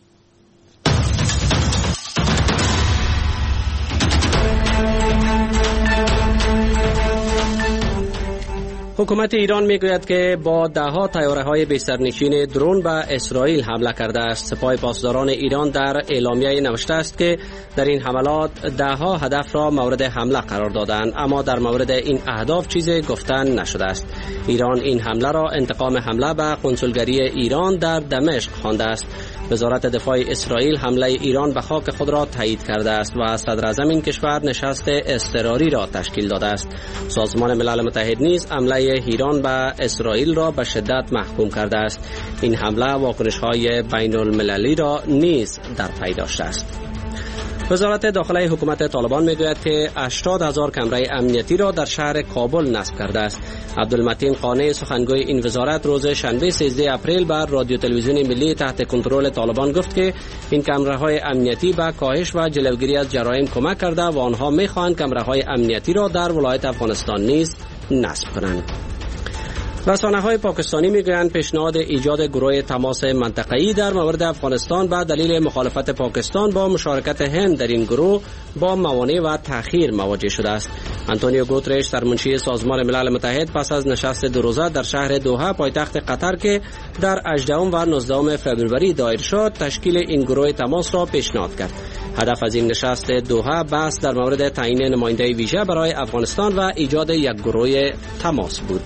حکومت ایران میگوید که با دهها طیاره‌های بی‌سرنشین درون به اسرائیل حمله کرده است. سپاه پاسداران ایران در اعلامیه نوشته است که در این حملات دهها هدف را مورد حمله قرار دادند، اما در مورد این اهداف چیزی گفتن نشده است. ایران این حمله را انتقام حمله به قنسولگری ایران در دمشق خوانده است. وزارت دفاع اسرائیل حمله ایران به خاک خود را تایید کرده است و صدر اعظم این کشور نشست اضطراری را تشکیل داده است. سازمان ملل متحد نیز حمله ایران به اسرائیل را به شدت محکوم کرده است. این حمله واکنش‌های بین المللی را نیز در پی داشته است. وزارت داخلی حکومت طالبان میگوید که 80,000 کمره امنیتی را در شهر کابل نصب کرده است. عبدالمتین قانع سخنگوی این وزارت روز شنبه 13 اپریل بر رادیو تلویزیون ملی تحت کنترل طالبان گفت که این کمره‌های امنیتی به کاهش و جلوگیری از جرایم کمک کرده و آنها می‌خواهند کمره‌های امنیتی را در ولایت افغانستان نیز نصب کنند. رسانه‌های پاکستانی میگویند پیشنهاد ایجاد گروه تماس منطقه‌ای در مورد افغانستان به دلیل مخالفت پاکستان با مشارکت هند در این گروه با موانع و تأخیر مواجه شده است. آنتونیو گوترش سرمنشی سازمان ملل متحد پس از نشست دو روزه در شهر دوحه پایتخت قطر که در 18 و 19 فوریه دایر شد، تشکیل این گروه تماس را پیشنهاد کرد. هدف از این نشست دوحه بحث در مورد تعیین نماینده ویژه برای افغانستان و ایجاد یک گروه تماس بود.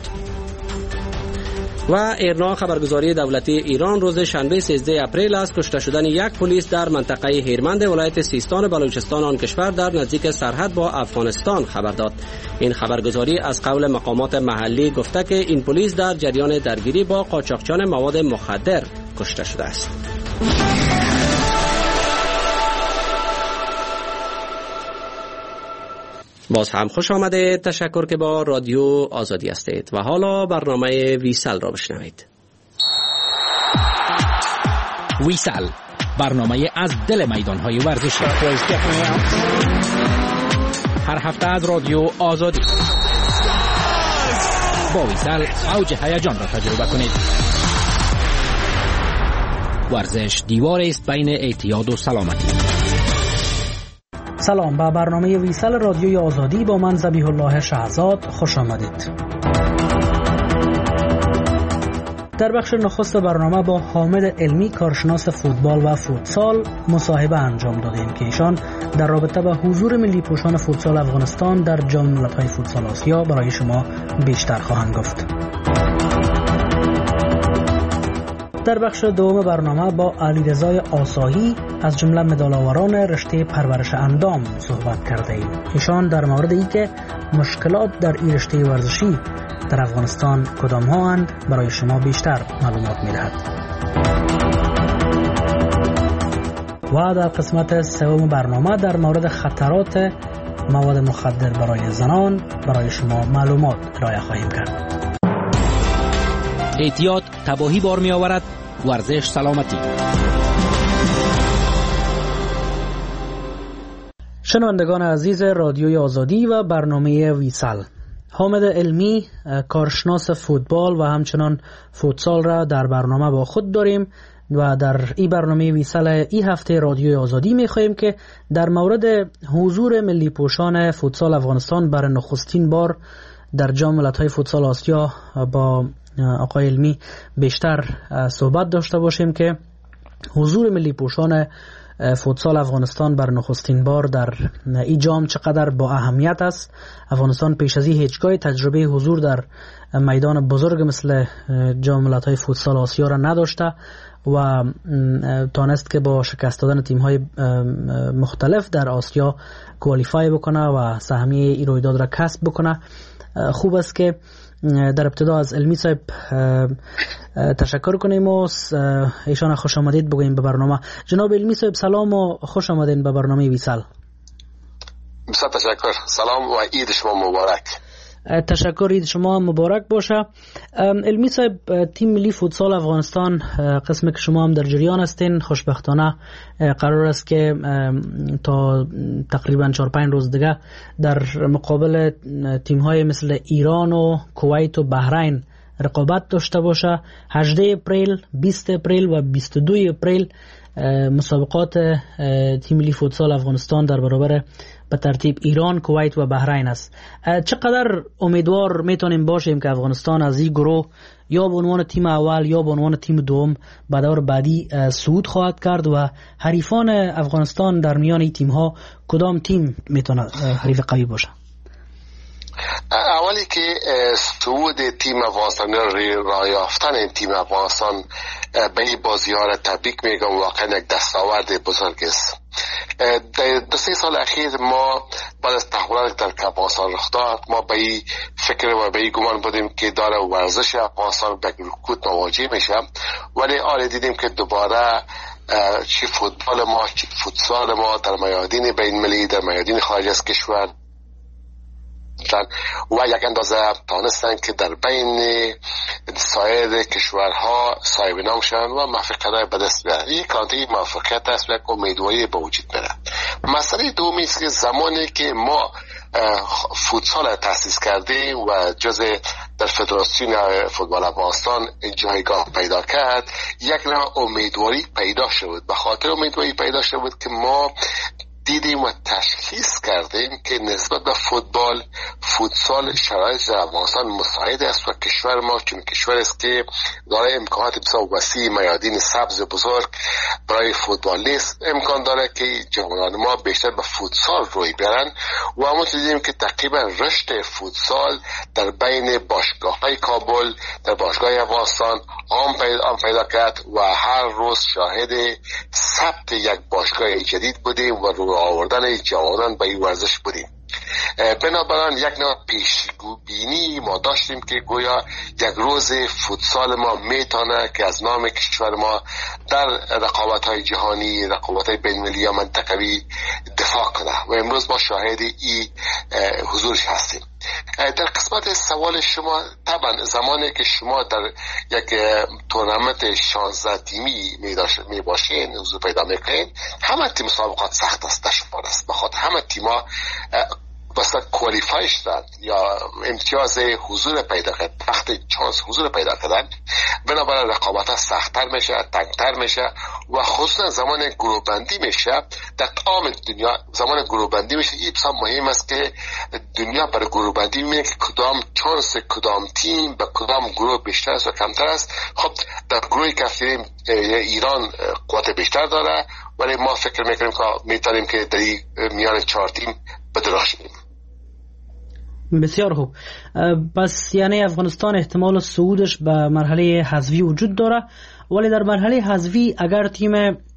و ایرنا خبرگزاری دولتی ایران روز شنبه 13 اپریل از کشته شدن یک پلیس در منطقه هیرمند ولایت سیستان بلوچستان آن کشور در نزدیک سرحد با افغانستان خبر داد. این خبرگزاری از قول مقامات محلی گفته که این پلیس در جریان درگیری با قاچاقچیان مواد مخدر کشته شده است. باز هم خوش آمده. تشکر که با رادیو آزادی هستید و حالا برنامه ویسل را بشنوید. ویسل، برنامه از دل میدان‌های ورزشی. هر هفته از رادیو آزادی با ویسل اوج هیجان را تجربه کنید. ورزش دیواری است بین اعتیاد و سلامتی. سلام، به برنامه ویسل رادیوی آزادی با من ذبیح الله شهزاد خوش آمدید. در بخش نخست برنامه با حامد علمی کارشناس فوتبال و فوتسال مصاحبه انجام دادیم که ایشان در رابطه با حضور ملی پوشان فوتسال افغانستان در جام ملت‌های فوتسال آسیا برای شما بیشتر خواهند گفت. در بخش دوم برنامه با علیرضا آساهی از جمله مدال‌آوران رشته پرورش اندام صحبت کرده ایم. ایشان در مورد اینکه مشکلات در این رشته ورزشی در افغانستان کدام ها اند برای شما بیشتر معلومات می‌دهد. و در قسمت سوم برنامه در مورد خطرات مواد مخدر برای زنان برای شما معلومات ارائه خواهیم کرد. اعتیاد تباهی بار می آورد، ورزش سلامتی. شنوندگان عزیز رادیوی آزادی و برنامه ویسل، حامد علمی کارشناس فوتبال و همچنان فوتسال را در برنامه با خود داریم و در این برنامه ویسل این هفته رادیوی آزادی می‌خواهیم که در مورد حضور ملی پوشان فوتسال افغانستان برای نخستین بار در جام ملت‌های فوتسال آسیا با آقای علمی بیشتر صحبت داشته باشیم که حضور ملی پوشان فوتسال افغانستان بر نخستین بار در این جام چقدر با اهمیت است. افغانستان پیش از این هیچگاه تجربه حضور در میدان بزرگ مثل جام ملت‌های فوتسال آسیا را نداشته و تانست که با شکست دادن تیم‌های مختلف در آسیا کوالیفای بکنه و سهمیه این رویداد را کسب بکنه. خوب است که در ابتدا از علمی صاحب تشکر کنیم و ایشان خوش آمدید بگوییم به برنامه. جناب علمی صاحب سلام و خوش آمدین به برنامه ویسال. بسیار تشکر. سلام و عید شما مبارک. تشکر، عید شما مبارک باشه. علمی صاحب، تیم ملی فوتسال افغانستان قسمی که شما هم در جریان هستین، خوشبختانه قرار است که تا تقریبا 4-5 روز دیگه در مقابل تیم‌های مثل ایران و کویت و بحرین رقابت داشته باشه. 18 اپریل، 20 اپریل و 22 اپریل مسابقات تیم ملی فوتسال افغانستان در برابر به ترتیب ایران، کویت و بحرین است. چقدر امیدوار میتونیم باشیم که افغانستان از این گروه یا به عنوان تیم اول یا به عنوان تیم دوم به دور بعدی صعود خواهد کرد و حریفان افغانستان در میان این تیم ها کدام تیم میتونه حریف قوی باشه؟ اولی که صعود تیم افغانستان را یافتن این تیم افغانستان به این بازی ها را تبریک میگم. واقعا یک دستاورد بزرگ است. در 2-3 سال اخیر ما بعد از تحولات در افغانستان رخ داد، ما به این فکر و به این گمان بودیم که داره ورزش افغانستان به رکود مواجه میشه، ولی آره دیدیم که دوباره چی فوتبال ما چی فوتسال ما در میادین بین المللی، در میادین خارج از کشور و یک اندازه تانستن که در بین سایر کشورها صاحب نام شدن و موفقیت به دست بیارن. یک کانتی موفقیت است و یک امیدواری به وجود میاد. مسئله دومی است که زمانی که ما فوتسال تأسیس کردیم و جزء در فدراسیون فوتبال افغانستان جایگاه پیدا کرد، یک نوع امیدواری پیدا شد. به خاطر امیدواری پیدا شد که ما دیدیم و تشخیص کردیم که نسبت به فوتسال شرایط در افغانستان مساعد است و کشور ما چون کشور است که داره امکانات بسیار وسیع، میادین سبز بزرگ برای فوتبال نیست، امکان داره که جوانان ما بیشتر به فوتسال روی بیارن و همون دیدیم که تقریبا رشد فوتسال در بین باشگاه‌های کابل، در باشگاه افغانستان عام پیدا کرد و هر روز شاهد ثبت یک باشگاه جدید بودیم و رو آوردن جوانان به این ورزش بودیم. بنابراین یک نوع پیش‌بینی ما داشتیم که گویا یک روز فوتسال ما میتونه که از نام کشور ما در رقابت‌های جهانی، رقابت‌های بین‌المللی یا منطقوی دفاع کنه و امروز ما شاهد این حضورش هستیم. در قسمت سوال شما، طبعا زمانی که شما در یک تورنمنت 16 تیمی می باشین، حضور پیدا میکنین، همه تیم مسابقات سخت است، دشوار است، بخاطر همه تیم‌ها بس کوالیفای شدن یا امتیاز حضور پیدا کردن، وقت چانس حضور پیدا کردن، بنابراین رقابت ها سخت‌تر میشه، تنگ‌تر میشه و خصوصا زمان گروه بندی میشه. در تمام دنیا زمان گروه بندی میشه. این بسیار مهم است که دنیا برای گروه بندی میبینه که کدام چانس کدام تیم به کدام گروه بیشتر است و کمتر است. خب در گروهی که ایران قوت بیشتر داره، ولی ما فکر میکنیم که میتونیم که در میان 4 تیم بدرخشیم. بسیار خوب. پس یعنی افغانستان احتمال صعودش به مرحله حذفی وجود داره، ولی در مرحله حذفی اگر تیم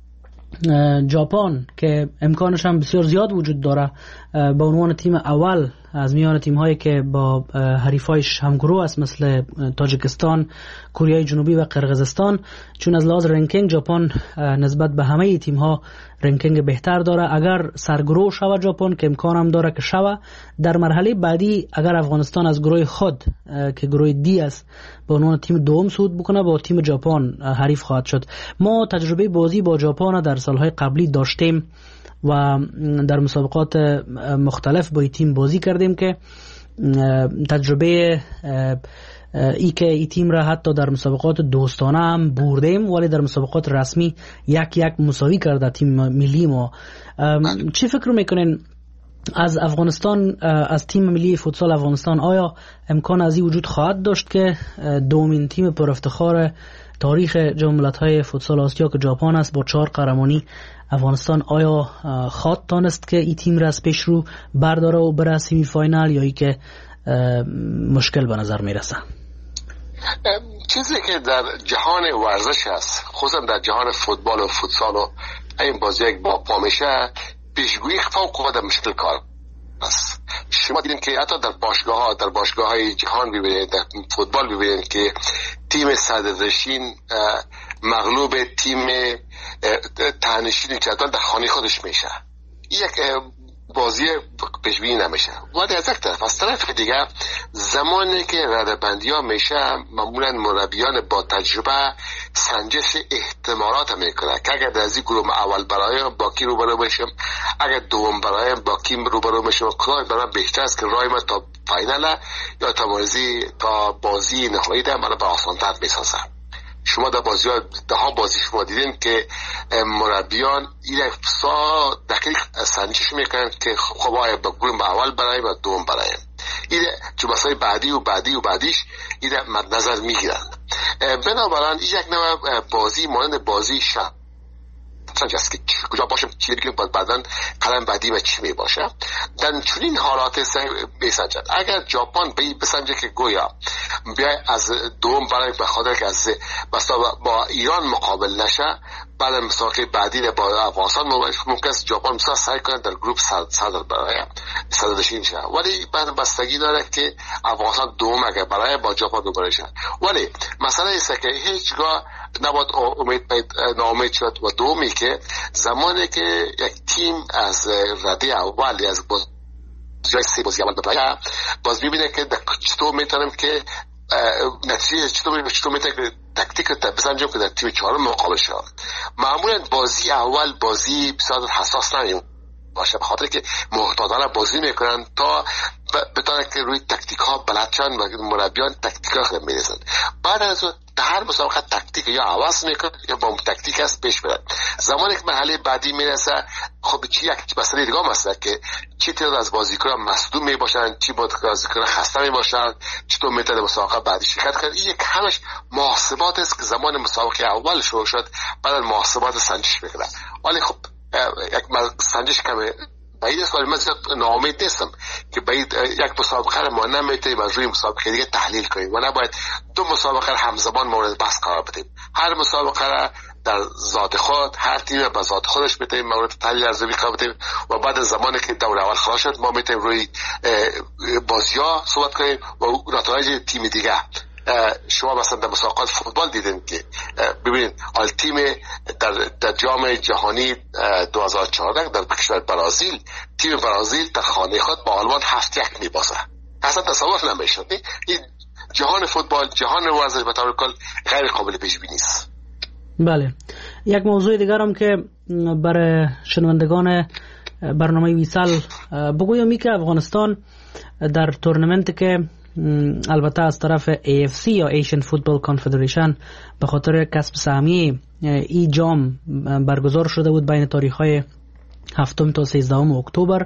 ژاپن که امکانش هم بسیار زیاد وجود داره به عنوان تیم اول از میان تیم هایی که با حریفایش همگروه است مثل تاجیکستان، کره جنوبی و قرقیزستان، چون از لحاظ رنکینگ ژاپن نسبت به همه تیم ها رنکینگ بهتر داره، اگر سرگروه شود ژاپن که امکان هم داره که شود، در مرحله بعدی اگر افغانستان از گروه خود که گروه دی است به عنوان تیم دوم صعود بکنه با تیم ژاپن حریف خواهد شد. ما تجربه بازی با ژاپن در سالهای قبلی داشتیم و در مسابقات مختلف با این تیم بازی کردیم که تجربه ای که این تیم را حتی در مسابقات دوستانه هم بردیم، ولی در مسابقات رسمی 1-1 مساوی کرده تیم ملی ما. چی فکر میکنین از افغانستان، از تیم ملی فوتسال افغانستان، آیا امکان از این وجود خواهد داشت که دومین تیم پر افتخار تاریخ جام ملت‌های فوتسال آسیا که ژاپن است با 4 قهرمانی، افغانستان آیا خواهد تانست که این تیم را از پیش رو برداره و بره سیمی فاینال، یا ای که مشکل به نظر میرسه؟ چیزی که در جهان ورزش است، خصوصا در جهان فوتبال و فوتسال و این بازی یک با پا میشه، پیشگویی فوق‌العاده مشکل کار است. شما دیدین که حتی در باشگاه‌های جهان ببینید، در فوتبال ببینید که تیم صدرنشین مغلوب تیم ته‌نشین جدول در خانه خودش میشه. یک بازی پیشبینی نمیشه. ولی از یک طرف، از طرف دیگه زمانی که رده‌بندی‌ها میشه، معمولا مربیان با تجربه سنجش احتمالات میکنه که اگر در از این گروه اول برایم با کی روبرو بشم، اگر دوم برایم با کی روبرو بشم، کدام برام بهتر است که راه من تا فاینال یا تا بازی نهایی ده من به آسان‌تر میسازم. شما در ده بازی شما دیدین که مربیان این دقیق سنجش میکنن که خب آیا با گروه اول برایم و دوم برایم، این جلسه بعدی و بعدیش این مد نظر میگیرن. بنابراین یک نوع بازی مانند بازی شطرنج است که کجا باشم چی بگیم، بعداً قدم بعدی و چی می باشه. در چنین حالات میسنجد. اگر ژاپن بسنجه که گویا بیای از دوم برای به خاطر که از با ایران مقابل نشه، بعد مسابقه بعدی با افغانستان ممکن است ژاپن مثلا سعی کنه در گروه صدر برای صدرنشین شه، ولی بعد بستگی داره که افغانستان دوم اگر برای با ژاپن روبرو شه. ولی مسئله است که هیچگاه نباید ناامید شد و دومی که زمانی که یک تیم از رده اول از بازی اول ببره، باز ببینه که چطور میتونم که نتیجه چطور میتونم که تکتیک بسنجم که در تیم چهارم مقابل شد. معمولا بازی اول بازی بسیار حساس نمیم باشه، بخاطر که محتاطانه بازی میکنن تا بتونه که روی تکتیک ها بلد شن و مربیان تکتیک ها خود میرسن. بعد از اون در مسابقه تکتیک یا عوض میکن یا با تکتیک است پیش برن. زمانی که مرحله بعدی میرسه، خب یک مسئله دیگه مسئله که چی تعداد از بازیکنان مصدوم میباشن، چی بازیکنان خسته میباشن، چطور میتونه مسابقه بعدی شرکت کنه. این یک همش محاسبات است که زمان مسابقه اول شروع شد، بعد محاسبات سنجش میکنه. ولی خب یک سنجش کمه باید است، ولی من ناامید نیستم که باید یک مسابقه رو ما نمیتونیم از روی مسابقه دیگه تحلیل کنیم و نباید دو مسابقه رو همزمان مورد بحث قرار بدیم. هر مسابقه رو در ذات خود، هر تیم به ذات خودش بتونیم مورد تحلیل ارزیابی قرار بدیم و بعد از زمانی که دوره اول خلاص شد ما میتونیم روی بازی‌ها صحبت کنیم و نتایج تیم دیگه. شما مثلا در مسابقات فوتبال دیدین که ببینید حال تیم در جام جهانی 2014 در کشور برزیل، تیم برزیل در خانه خود با آلمان 7-1 میبازه. اصلا تصور نمیشد. این جهان فوتبال، جهان ورزش به طور کل غیر قابل پیش بینی است. بله، یک موضوع دیگر هم که برای شنوندگان برنامه ویسال بگویم که افغانستان در تورنمنت که البته از طرف AFC یا Asian Football Confederation به خاطر کسب سهمیه ای جام برگزار شده بود بین تاریخ‌های 7 تا 13 اکتبر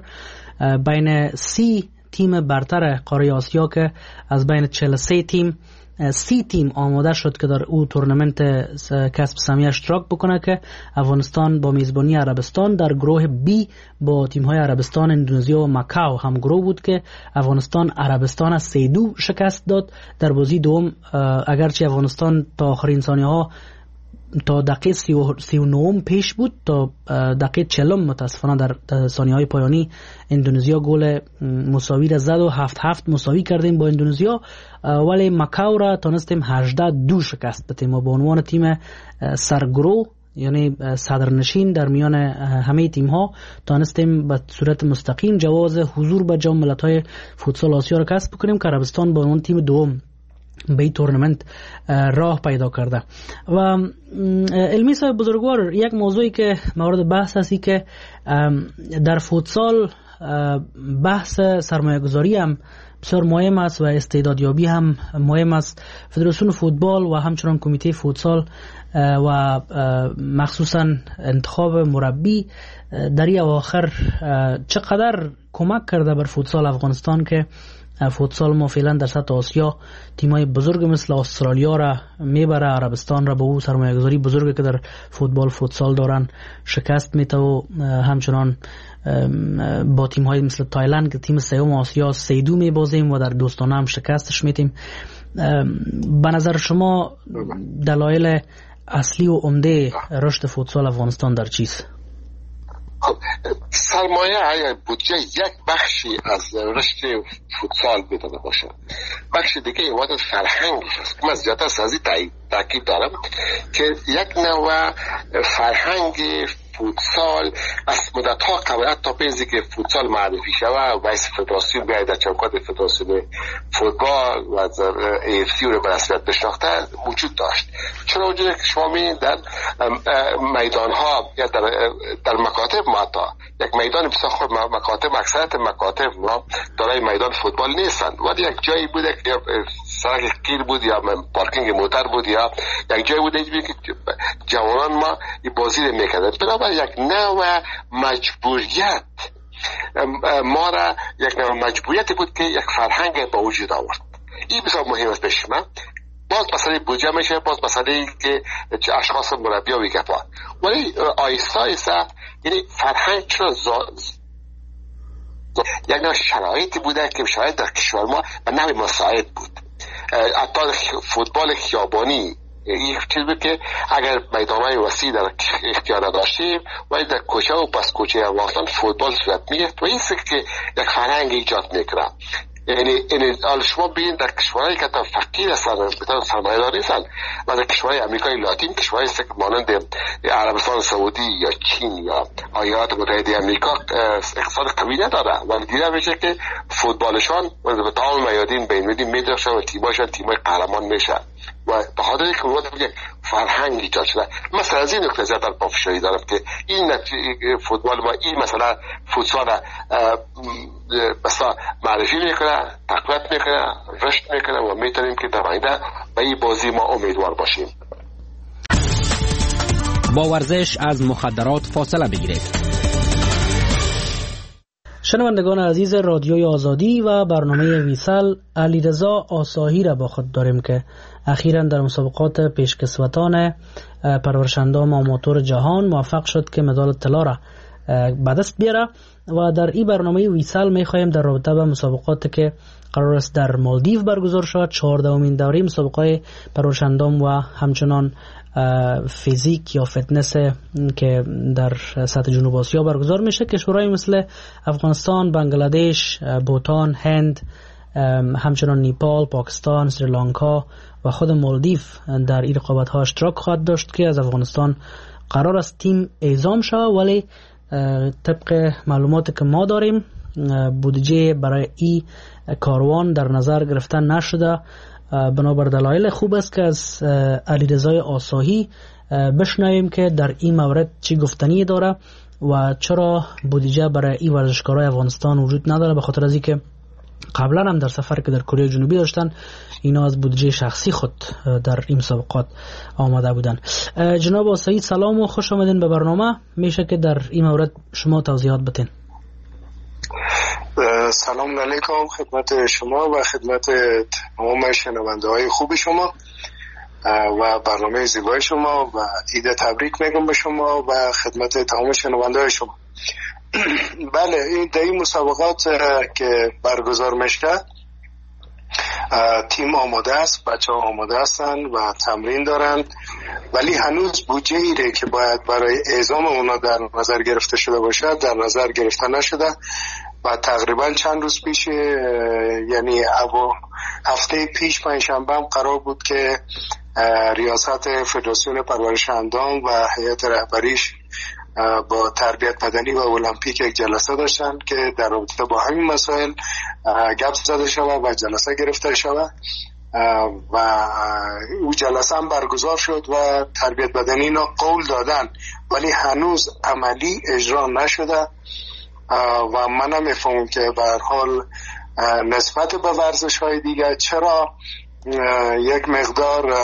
بین 30 تیم برتر قاره آسیا که از بین 43 تیم 30 تیم آماده شد که در او تورنمنت کسب سهمیه اشتراک بکنه که افغانستان با میزبانی عربستان در گروه B با تیم‌های عربستان، اندونزیا و ماکاو هم گروه بود که افغانستان عربستان از 3-2 شکست داد. در بازی دوم اگرچه افغانستان تا آخرین ثانیه‌ها تا دقیقه 39 پیش بود، تا دقیقه 40 متاسفانه در ثانیه‌های پایانی اندونزیا گل مساوی را زد و 7-7 مساوی کردیم با اندونزیا، ولی ماکاو را تونستیم 18-2 شکست بدیم و به عنوان تیم سرگرو یعنی صدرنشین در میان همه تیم ها تونستیم به صورت مستقیم جواز حضور به جام ملت‌های فوتسال آسیا را کسب کنیم که عربستان به عنوان تیم دوم به این تورنمنت راه پیدا کرده. و علمی صاحب بزرگوار، یک موضوعی که مورد بحث هستی که در فوتسال بحث سرمایه گذاری هم بسیار مهم است و استعدادیابی هم مهم است. فدراسیون فوتبال و همچنان کمیته فوتسال و مخصوصا انتخاب مربی در این اواخر چقدر کمک کرده بر فوتسال افغانستان که فوتسال ما فعلا در سطح آسیا تیمای بزرگ مثل استرالیا را میبره، عربستان را به او سرمایه گذاری بزرگی که در فوتسال دارن شکست میده و همچنان با تیم های مثل تایلند که تیم سوم آسیا 3-2 میبازیم و در دوستانه هم شکستش میدیم. به نظر شما دلایل اصلی و عمده رشد فوتسال افغانستان در چیست؟ سرمایه یا بودجه یک بخشی از رشد فوتسال میتونه باشه، بخش دیگه عبارت فرهنگش است. من زیادتر از این تاکید دارم که یک نوع فرهنگ فوتسال از مدت‌ها قبل تا پیزی که فوتسال معرفی شود و رئیس فدراسیون بیاید در چوکات فدراسیون فوتبال و AFC رو به رسمیت بشناخته وجود داشت. چرا وجود که شما می‌بینید در میدان‌ها یا در مکاتب ما یک میدان بسیار خود مکاتب، اکثریت مکاتب ما دارای میدان فوتبال نیستند، ولی یک جایی بوده که سرک قیر بود یا پارکینگ موتر بود یا یک جایی بوده که جوانان ما این بازی رو میکردن. بنابراین یک نوع مجبوریت ما را یک نوع مجبوریتی بود که یک فرهنگ با وجود آورد. این بسیار مهم است پیش من. باز مسئله بودجه میشه، باز مسئله که اشخاص مربی و ویگپا، ولی آیسته آیسته یعنی فرهنگ چرا یک نوع شرایطی بوده که شاید در کشور ما به نوع مساعد بود. حتی فوتبال خیابانی یک چیز بود که اگر میدانهای وسیع در اختیار داشتیم ولی در کوچه و پس کوچه افغانستان فوتبال صورت میگرفت و این که یک فرهنگ ایجاد میکنه. یعنی شما ببینید در کشورهایی که تا فقیر هستند بطور سرمایه‌دار نیستند و در کشورهای امریکای لاتین، کشورهایی که مانند عربستان سعودی یا چین یا ایالات متحده امریکا اقتصاد قوی نداره و دیده میشه که فوتبالشان به تمام میادین بین المللی میدرخشن و تیماشان تیمای قهرمان میشن و به خاطر اینکه یک فرهنگ ایجاد شده. مثلا از این نکته زیادتر پافشاری دارم که این فوتبال ما این مثلا فوتسال مثلا معرفی میکنه، تقویت میکنه، رشد میکنه و میتونیم که در آینده به این بازی ما امیدوار باشیم. با ورزش از مخدرات فاصله بگیرید. شنوندگان عزیز رادیوی آزادی و برنامه ویسل، علیرضا آساهی را با خود داریم که اخیراً در مسابقات پیشکسوتان پرورش‌اندام آماتور جهان موفق شد که مدال طلا را به دست بیاره و در این برنامه ویسل می‌خوایم در رابطه با مسابقاتی که قرار است در مالدیو برگزار شود، 14مین دوره مسابقات پرورش‌اندام و همچنان فیزیک یا فتنس که در سطح جنوب آسیا برگزار میشه. کشورهای مثل افغانستان، بنگلادش، بوتان، هند، همچنان نیپال، پاکستان، سریلانکا و خود مالدیو در این رقابت‌ها اشتراک خواهد داشت که از افغانستان قرار است تیم اعزام شود، ولی طبق معلوماتی که ما داریم بودجه برای این کاروان در نظر گرفته نشده. بنابر دلایل خوب است که از علیرضا آساهی بشنویم که در این مورد چی گفتنی داره و چرا بودجه برای این ورزشکارای افغانستان وجود نداره، به خاطر از اینکه قبلا هم در سفر که در کره جنوبی داشتن اینا از بودجه شخصی خود در این مسابقات آمده بودن. جناب آساهی سلام و خوش آمدین به برنامه. میشه که در این مورد شما توضیحات بتین؟ سلام علیکم خدمت شما و خدمت تمام شنونده های خوب شما و برنامه زیبای شما و عید تبریک میگم به شما و خدمت تمام شنونده های شما. بله، این در این مسابقات که برگزار میشه تیم آماده است، بچه ها آماده هستن و تمرین دارن، ولی هنوز بودجه ایره که باید برای اعزام اونا در نظر گرفته شده باشه در نظر گرفته نشده و تقریبا چند روز پیش، یعنی هفته پیش پنجشنبه هم قرار بود که ریاست فدراسیون پرورش اندام و هیئت رهبریش با تربیت بدنی و المپیک یک جلسه داشتن که در رابطه با همین مسائل گپ زده شود و جلسه گرفته شود و اون جلسه هم برگزار شد و تربیت بدنی اینا قول دادن ولی هنوز عملی اجرا نشده و منم میفهمم که به هر حال نسبت به ورزش های دیگه چرا یک مقدار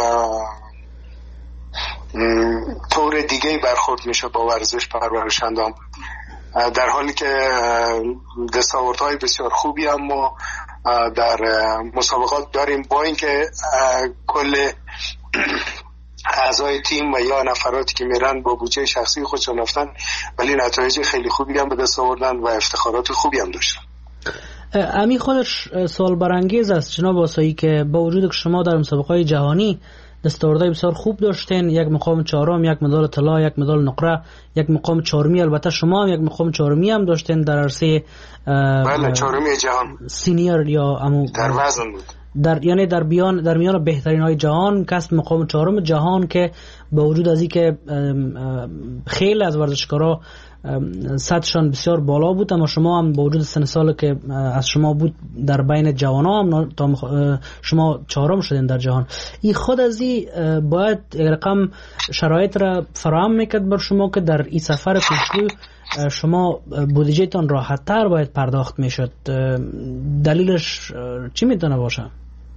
طور دیگه برخورد میشه با ورزش پرورشندان، در حالی که دستاوردهای بسیار خوبی هم ما در مسابقات داریم، با اینکه کل اعضای تیم و یا نفراتی که میرن با بودجه شخصی خودشون رفتن، ولی نتایج خیلی خوبی هم به دست آوردن و افتخارات خوبی هم داشتن. امی خودش سوال برانگیز است جناب آسایی که با وجود که شما در مسابقات جهانی دستاوردهای بسیار خوب داشتین، یک مقام چهارم، یک مدال طلا، یک مدال نقره، یک مقام چهارمی، البته شما هم یک مقام چهارمی هم داشتین در عرصه بله چهارمی جهان سینیر یا در وزن بود، یعنی در میان بهترین های جهان کسب مقام چهارم جهان، که با وجود از این که خیلی از ورزشکارا سطحشان بسیار بالا بود، اما شما هم با وجود سن سال که از شما بود در بین جوانا هم تا شما چهارم شدین در جهان. این خود از این باید رقم شرایط را فراهم میکرد بر شما که در این سفر کوچلو شما بودجه تان راحت تر باید پرداخت میشد. دلیلش چی میتونه باشه؟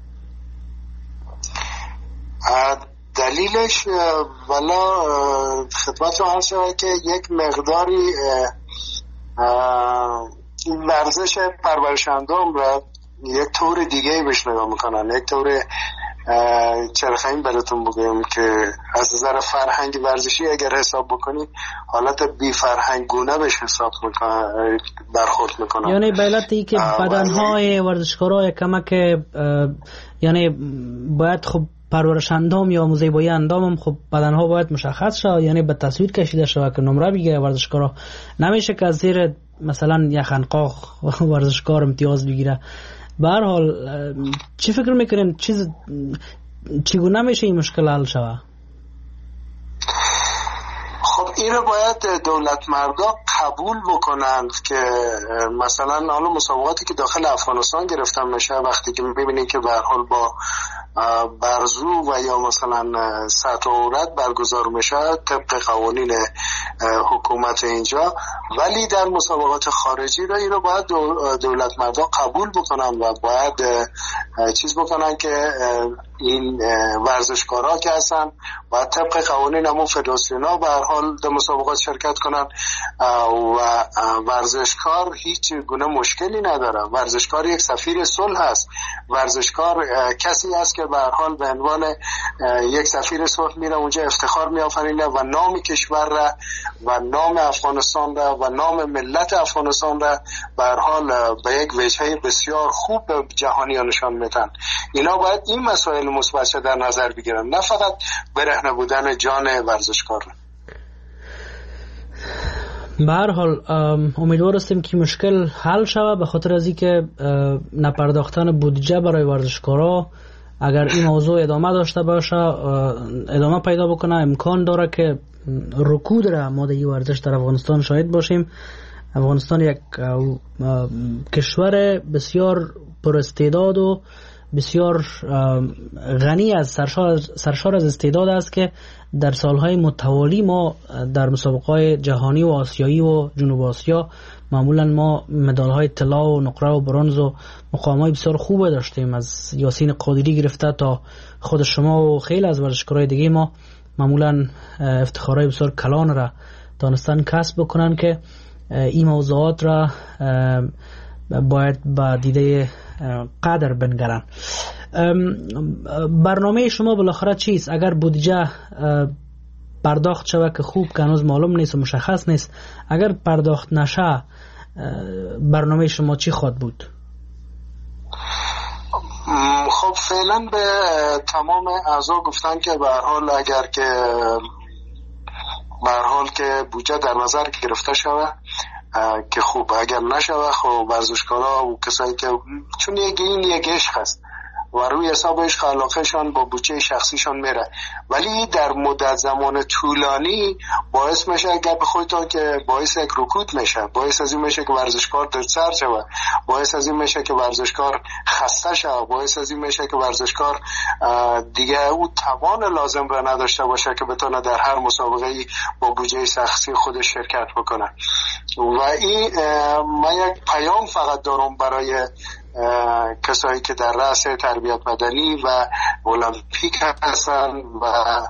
دلیلش والا خدمت رو عرض شود که یک مقداری این ورزش پرورشندان را یک طور دیگه بهش نگاه میکنن، یک طور چرخین براتون بگم که از نظر فرهنگ ورزشی اگر حساب بکنید حالت بی فرهنگ گونه بهش حساب میکنن، برخورد میکنن. یعنی به علتی که بدنهای ورزشکارای کمک یعنی باید خب پرورش اندام یا موزیبایی اندام هم خب بدنها باید مشخص شد، یعنی به تصویر کشیده شد که نمره بگیره ورزشکارا. نمیشه که از زیر مثلا یک خنقاق ورزشکار امتیاز بگیره. به هر حال چی فکر میکنین چگونه میشه این مشکل حل شود؟ خب این رو باید دولت مردا قبول بکنند که مثلا حالا مسابقاتی که داخل افغانستان گرفتن میشه، وقتی که میبینید که به هر حال با برزو و یا مثلا سطح عورت برگزار میشه طبق قوانین حکومت اینجا، ولی در مسابقات خارجی رو این رو باید دولت مردا قبول بکنن و باید چیز بکنن که این ورزشکارا که هستن باید طبق قوانین همون فدراسیونا به هر حال در مسابقات شرکت کنن و ورزشکار هیچ گونه مشکلی نداره. ورزشکار یک سفیر صلح هست، ورزشکار کسی است که به هر حال به عنوان یک سفیر صلح میره اونجا افتخار میآفرینه و نام کشور را و نام افغانستان را و نام ملت افغانستان را به هر حال به یک وجهه بسیار خوب به جهانیان نشان میدن. اینا باید این مسائل مثبت در نظر بگیرن، نه فقط برهنه بودن جان ورزشکار. به هر حال امیدوار هستیم که مشکل حل شود، به خاطر از اینکه نپرداختن بودجه برای ورزشکارا اگر این موضوع ادامه داشته باشه، ادامه پیدا بکنه، امکان داره که رکود را ما در این ورزش در افغانستان شاهد باشیم. افغانستان یک کشور بسیار پر استعداد و بسیار غنی از سرشار از استعداد است که در سالهای متوالی ما در مسابقات جهانی و آسیایی و جنوب آسیا معمولا ما مدال‌های طلا و نقره و برنز و مقامات بسیار خوب داشتیم، از یاسین قادری گرفته تا خود شما و خیلی از ورزشکارای دیگه ما معمولا افتخارهای بسیار کلان را دانستن کسب بکنن که این موضوعات را باید با دیده قدر بنگرن. برنامه شما بالاخره چیست؟ اگر بودجه پرداخت شود که خوب که هنوز معلوم نیست و مشخص نیست، اگر پرداخت نشه برنامه شما چی خواهد بود؟ خب فعلا به تمام اعضا گفتن که به هر حال اگر که به هر حال که بودجه در نظر گرفته شود که خوب، اگر نشود خب ورزشکارا و کسایی که چون این یک عشق است و روی حساب عشق علاقهشان با بودجه شخصیشان میره، ولی در مدت زمان طولانی باعث میشه گپ خودتان که باعث یک رکود میشه، باعث از این میشه که ورزشکار دردسر شود، باعث از این میشه که ورزشکار خسته شود، باعث از این میشه که ورزشکار دیگه او توان لازم را نداشته باشه که بتونه در هر مسابقه‌ای با بودجه شخصی خودش شرکت بکنه. و این من یک پیام فقط دارم برای کسایی که در رأس تربیت بدنی و المپیک هستن و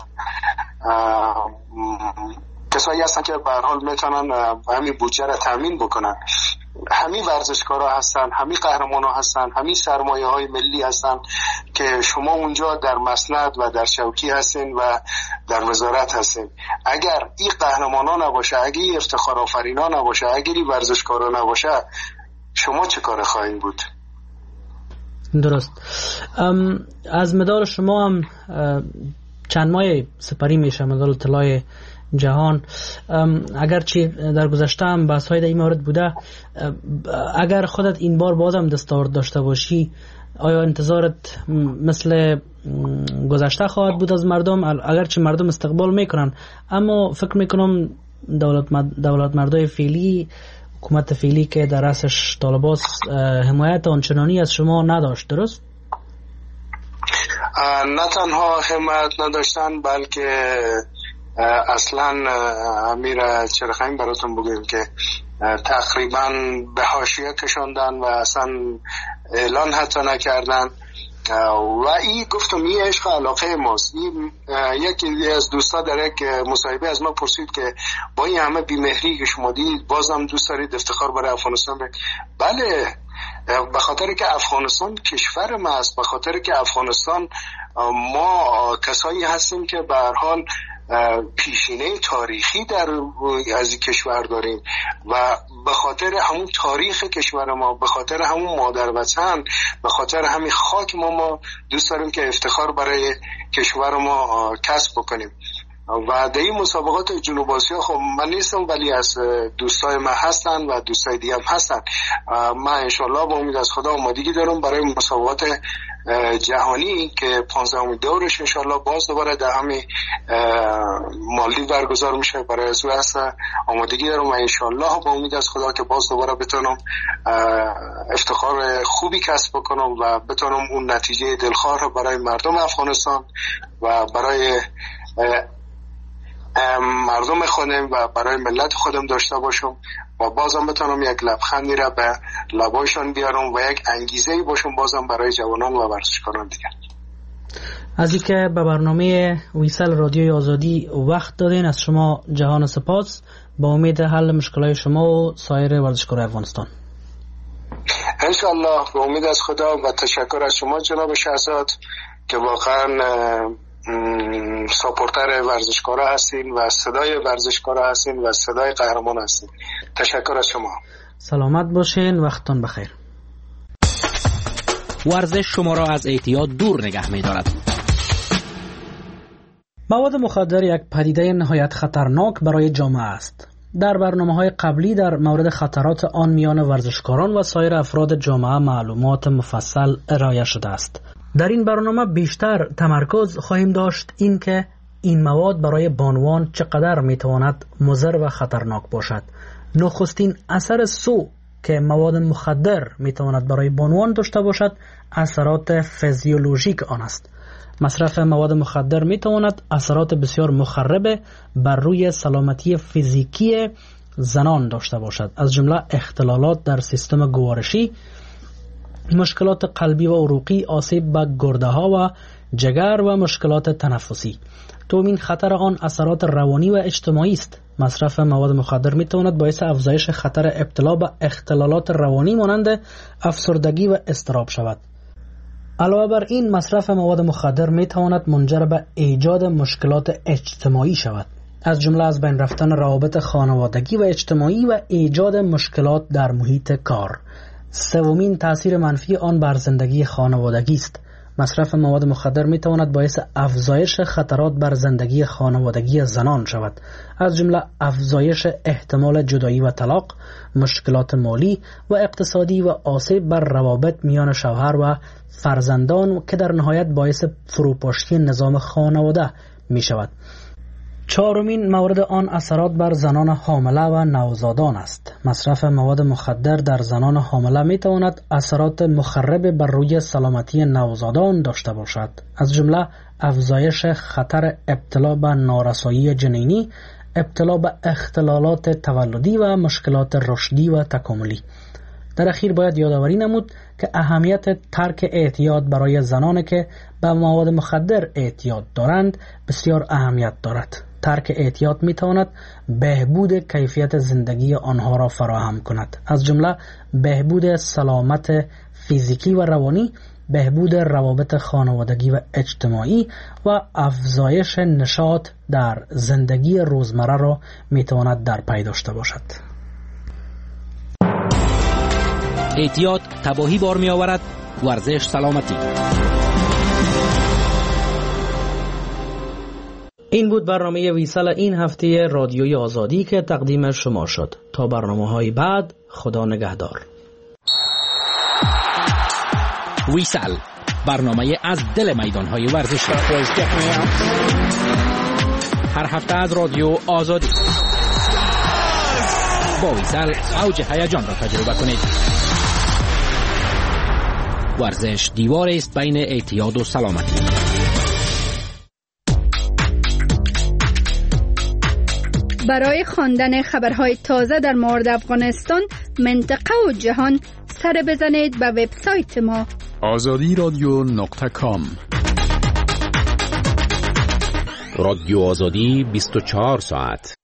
کسایی هستن که به هر حال میتونن همین بودجه را تامین بکنن. همین ورزشکارا هستن، همین قهرمانا هستن، همین سرمایه های ملی هستن که شما اونجا در مسند و در شوکی هستین و در وزارت هستین. اگر این قهرمانا نباشه، اگر این افتخار آفرینا نباشه، اگر این ورزشکارا نباشه، شما چه کار خواهید بود؟ درست. از مدال شما هم چند ماه سپری میشه، مدال طلای جهان. اگرچه در گذشته هم بحث های در این مورد بوده، اگر خودت این بار بازم دستاورد داشته باشی، آیا انتظارت مثل گذشته خواهد بود از مردم؟ اگرچه مردم استقبال میکنن، اما فکر میکنم دولت مردای فعلی، حکومت فعلی که در رأسش طالباست، حمایت آنچنانی از شما نداشت، درست؟ نه تنها حمایت نداشتن، بلکه اصلا امیر چرخیم براتون بگیم که تقریبا به حاشیه کشاندن و اصلا اعلان حتی نکردن. و این گفتم این عشق علاقه ماست. یکی از دوستا در یک مصاحبه از ما پرسید که با این همه بیمهری که شما دید بازم دوست دارید افتخار برای افغانستان بید؟ بله، به خاطر که افغانستان کشور ما است، به خاطر که افغانستان ما کسایی هستیم که به هر حال پیشینه تاریخی از کشور داریم و به خاطر همون تاریخ کشور ما، به خاطر همون مادر وطن، به خاطر همین خاک ما دوست داریم که افتخار برای کشور ما کسب بکنیم. و در این مسابقات جنوب آسیا خب من نیستم، ولی از دوستای من هستن و دوستای دیگه هم هستن. من انشالله با امید از خدا آمادگی دارم برای مسابقات جهانی که 15 دورش انشالله باز دوباره در همین مالدیو برگزار میشه. برای از آمادگی دارم و انشالله با امید از خدا که باز دوباره بتونم افتخار خوبی کسب بکنم و بتونم اون نتیجه دلخواه برای مردم افغانستان و برای مردم خودم و برای ملت خودم داشته باشم و بازم بتونم یک لبخندی را به لبایشان بیارم و یک انگیزه‌ای باشم بازم برای جوانان و ورزشکاران دیگر. از اینکه به برنامه ویسال رادیوی آزادی وقت دادین، از شما جهان سپاس. با امید حل مشکلات شما و سایر ورزشکاران افغانستان. انشالله با امید از خدا و تشکر از شما جناب شهزاد که واقعا ساپورتر ورزشکارا هستین و صدای ورزشکارا هستین و صدای قهرمان هستین. تشکر از شما. سلامت باشین، وقتتون بخیر. ورزش شما را از اعتیاد دور نگه می دارد. مواد مخدر یک پدیده نهایت خطرناک برای جامعه است. در برنامه‌های قبلی در مورد خطرات آن میان ورزشکاران و سایر افراد جامعه معلومات مفصل ارائه شده است. در این برنامه بیشتر تمرکز خواهیم داشت این که این مواد برای بانوان چقدر میتواند مضر و خطرناک باشد. نخستین اثر سو که مواد مخدر میتواند برای بانوان داشته باشد اثرات فیزیولوژیک آن است. مصرف مواد مخدر میتواند اثرات بسیار مخرب بر روی سلامتی فیزیکی زنان داشته باشد، از جمله اختلالات در سیستم گوارشی، مشکلات قلبی و عروقی، آسیب به گرده ها و جگر و مشکلات تنفسی. دومین خطر آن اثرات روانی و اجتماعی است. مصرف مواد مخدر می تواند باعث افزایش خطر ابتلا به اختلالات روانی مانند افسردگی و اضطراب شود. علاوه بر این مصرف مواد مخدر می تواند منجر به ایجاد مشکلات اجتماعی شود، از جمله از بین رفتن روابط خانوادگی و اجتماعی و ایجاد مشکلات در محیط کار. سومین تأثیر منفی آن بر زندگی خانوادگی است. مصرف مواد مخدر می تواند باعث افزایش خطرات بر زندگی خانوادگی زنان شود، از جمله افزایش احتمال جدایی و طلاق، مشکلات مالی و اقتصادی و آسیب بر روابط میان شوهر و فرزندان که در نهایت باعث فروپاشی نظام خانواده می شود. چهارمین مورد آن اثرات بر زنان حامله و نوزادان است. مصرف مواد مخدر در زنان حامله می تواند اثرات مخرب بر روی سلامتی نوزادان داشته باشد، از جمله افزایش خطر ابتلا به نارسایی جنینی، ابتلا به اختلالات تولدی و مشکلات رشدی و تکاملی. در اخیر باید یادآوری نمود که اهمیت ترک اعتیاد برای زنانی که به مواد مخدر اعتیاد دارند بسیار اهمیت دارد. ترک اعتیاد می تواند بهبود کیفیت زندگی آنها را فراهم کند، از جمله بهبود سلامت فیزیکی و روانی، بهبود روابط خانوادگی و اجتماعی و افزایش نشاط در زندگی روزمره را می تواند در پی داشته باشد. اعتیاد تباهی بار می آورد، ورزش سلامتی. این بود برنامه ویسال این هفته رادیوی آزادی که تقدیم شما شد. تا برنامه‌های بعد، خدا نگهدار. ویسال، برنامه از دل میدان‌های ورزشی. هر هفته از رادیو آزادی. با ویسال اوج هیجان را تجربه کنید. ورزش دیوار است بین اعتیاد و سلامتی. برای خواندن خبرهای تازه در مورد افغانستان، منطقه و جهان، سر بزنید به وبسایت ما azadiradyo.com. رادیو آزادی 24 ساعت.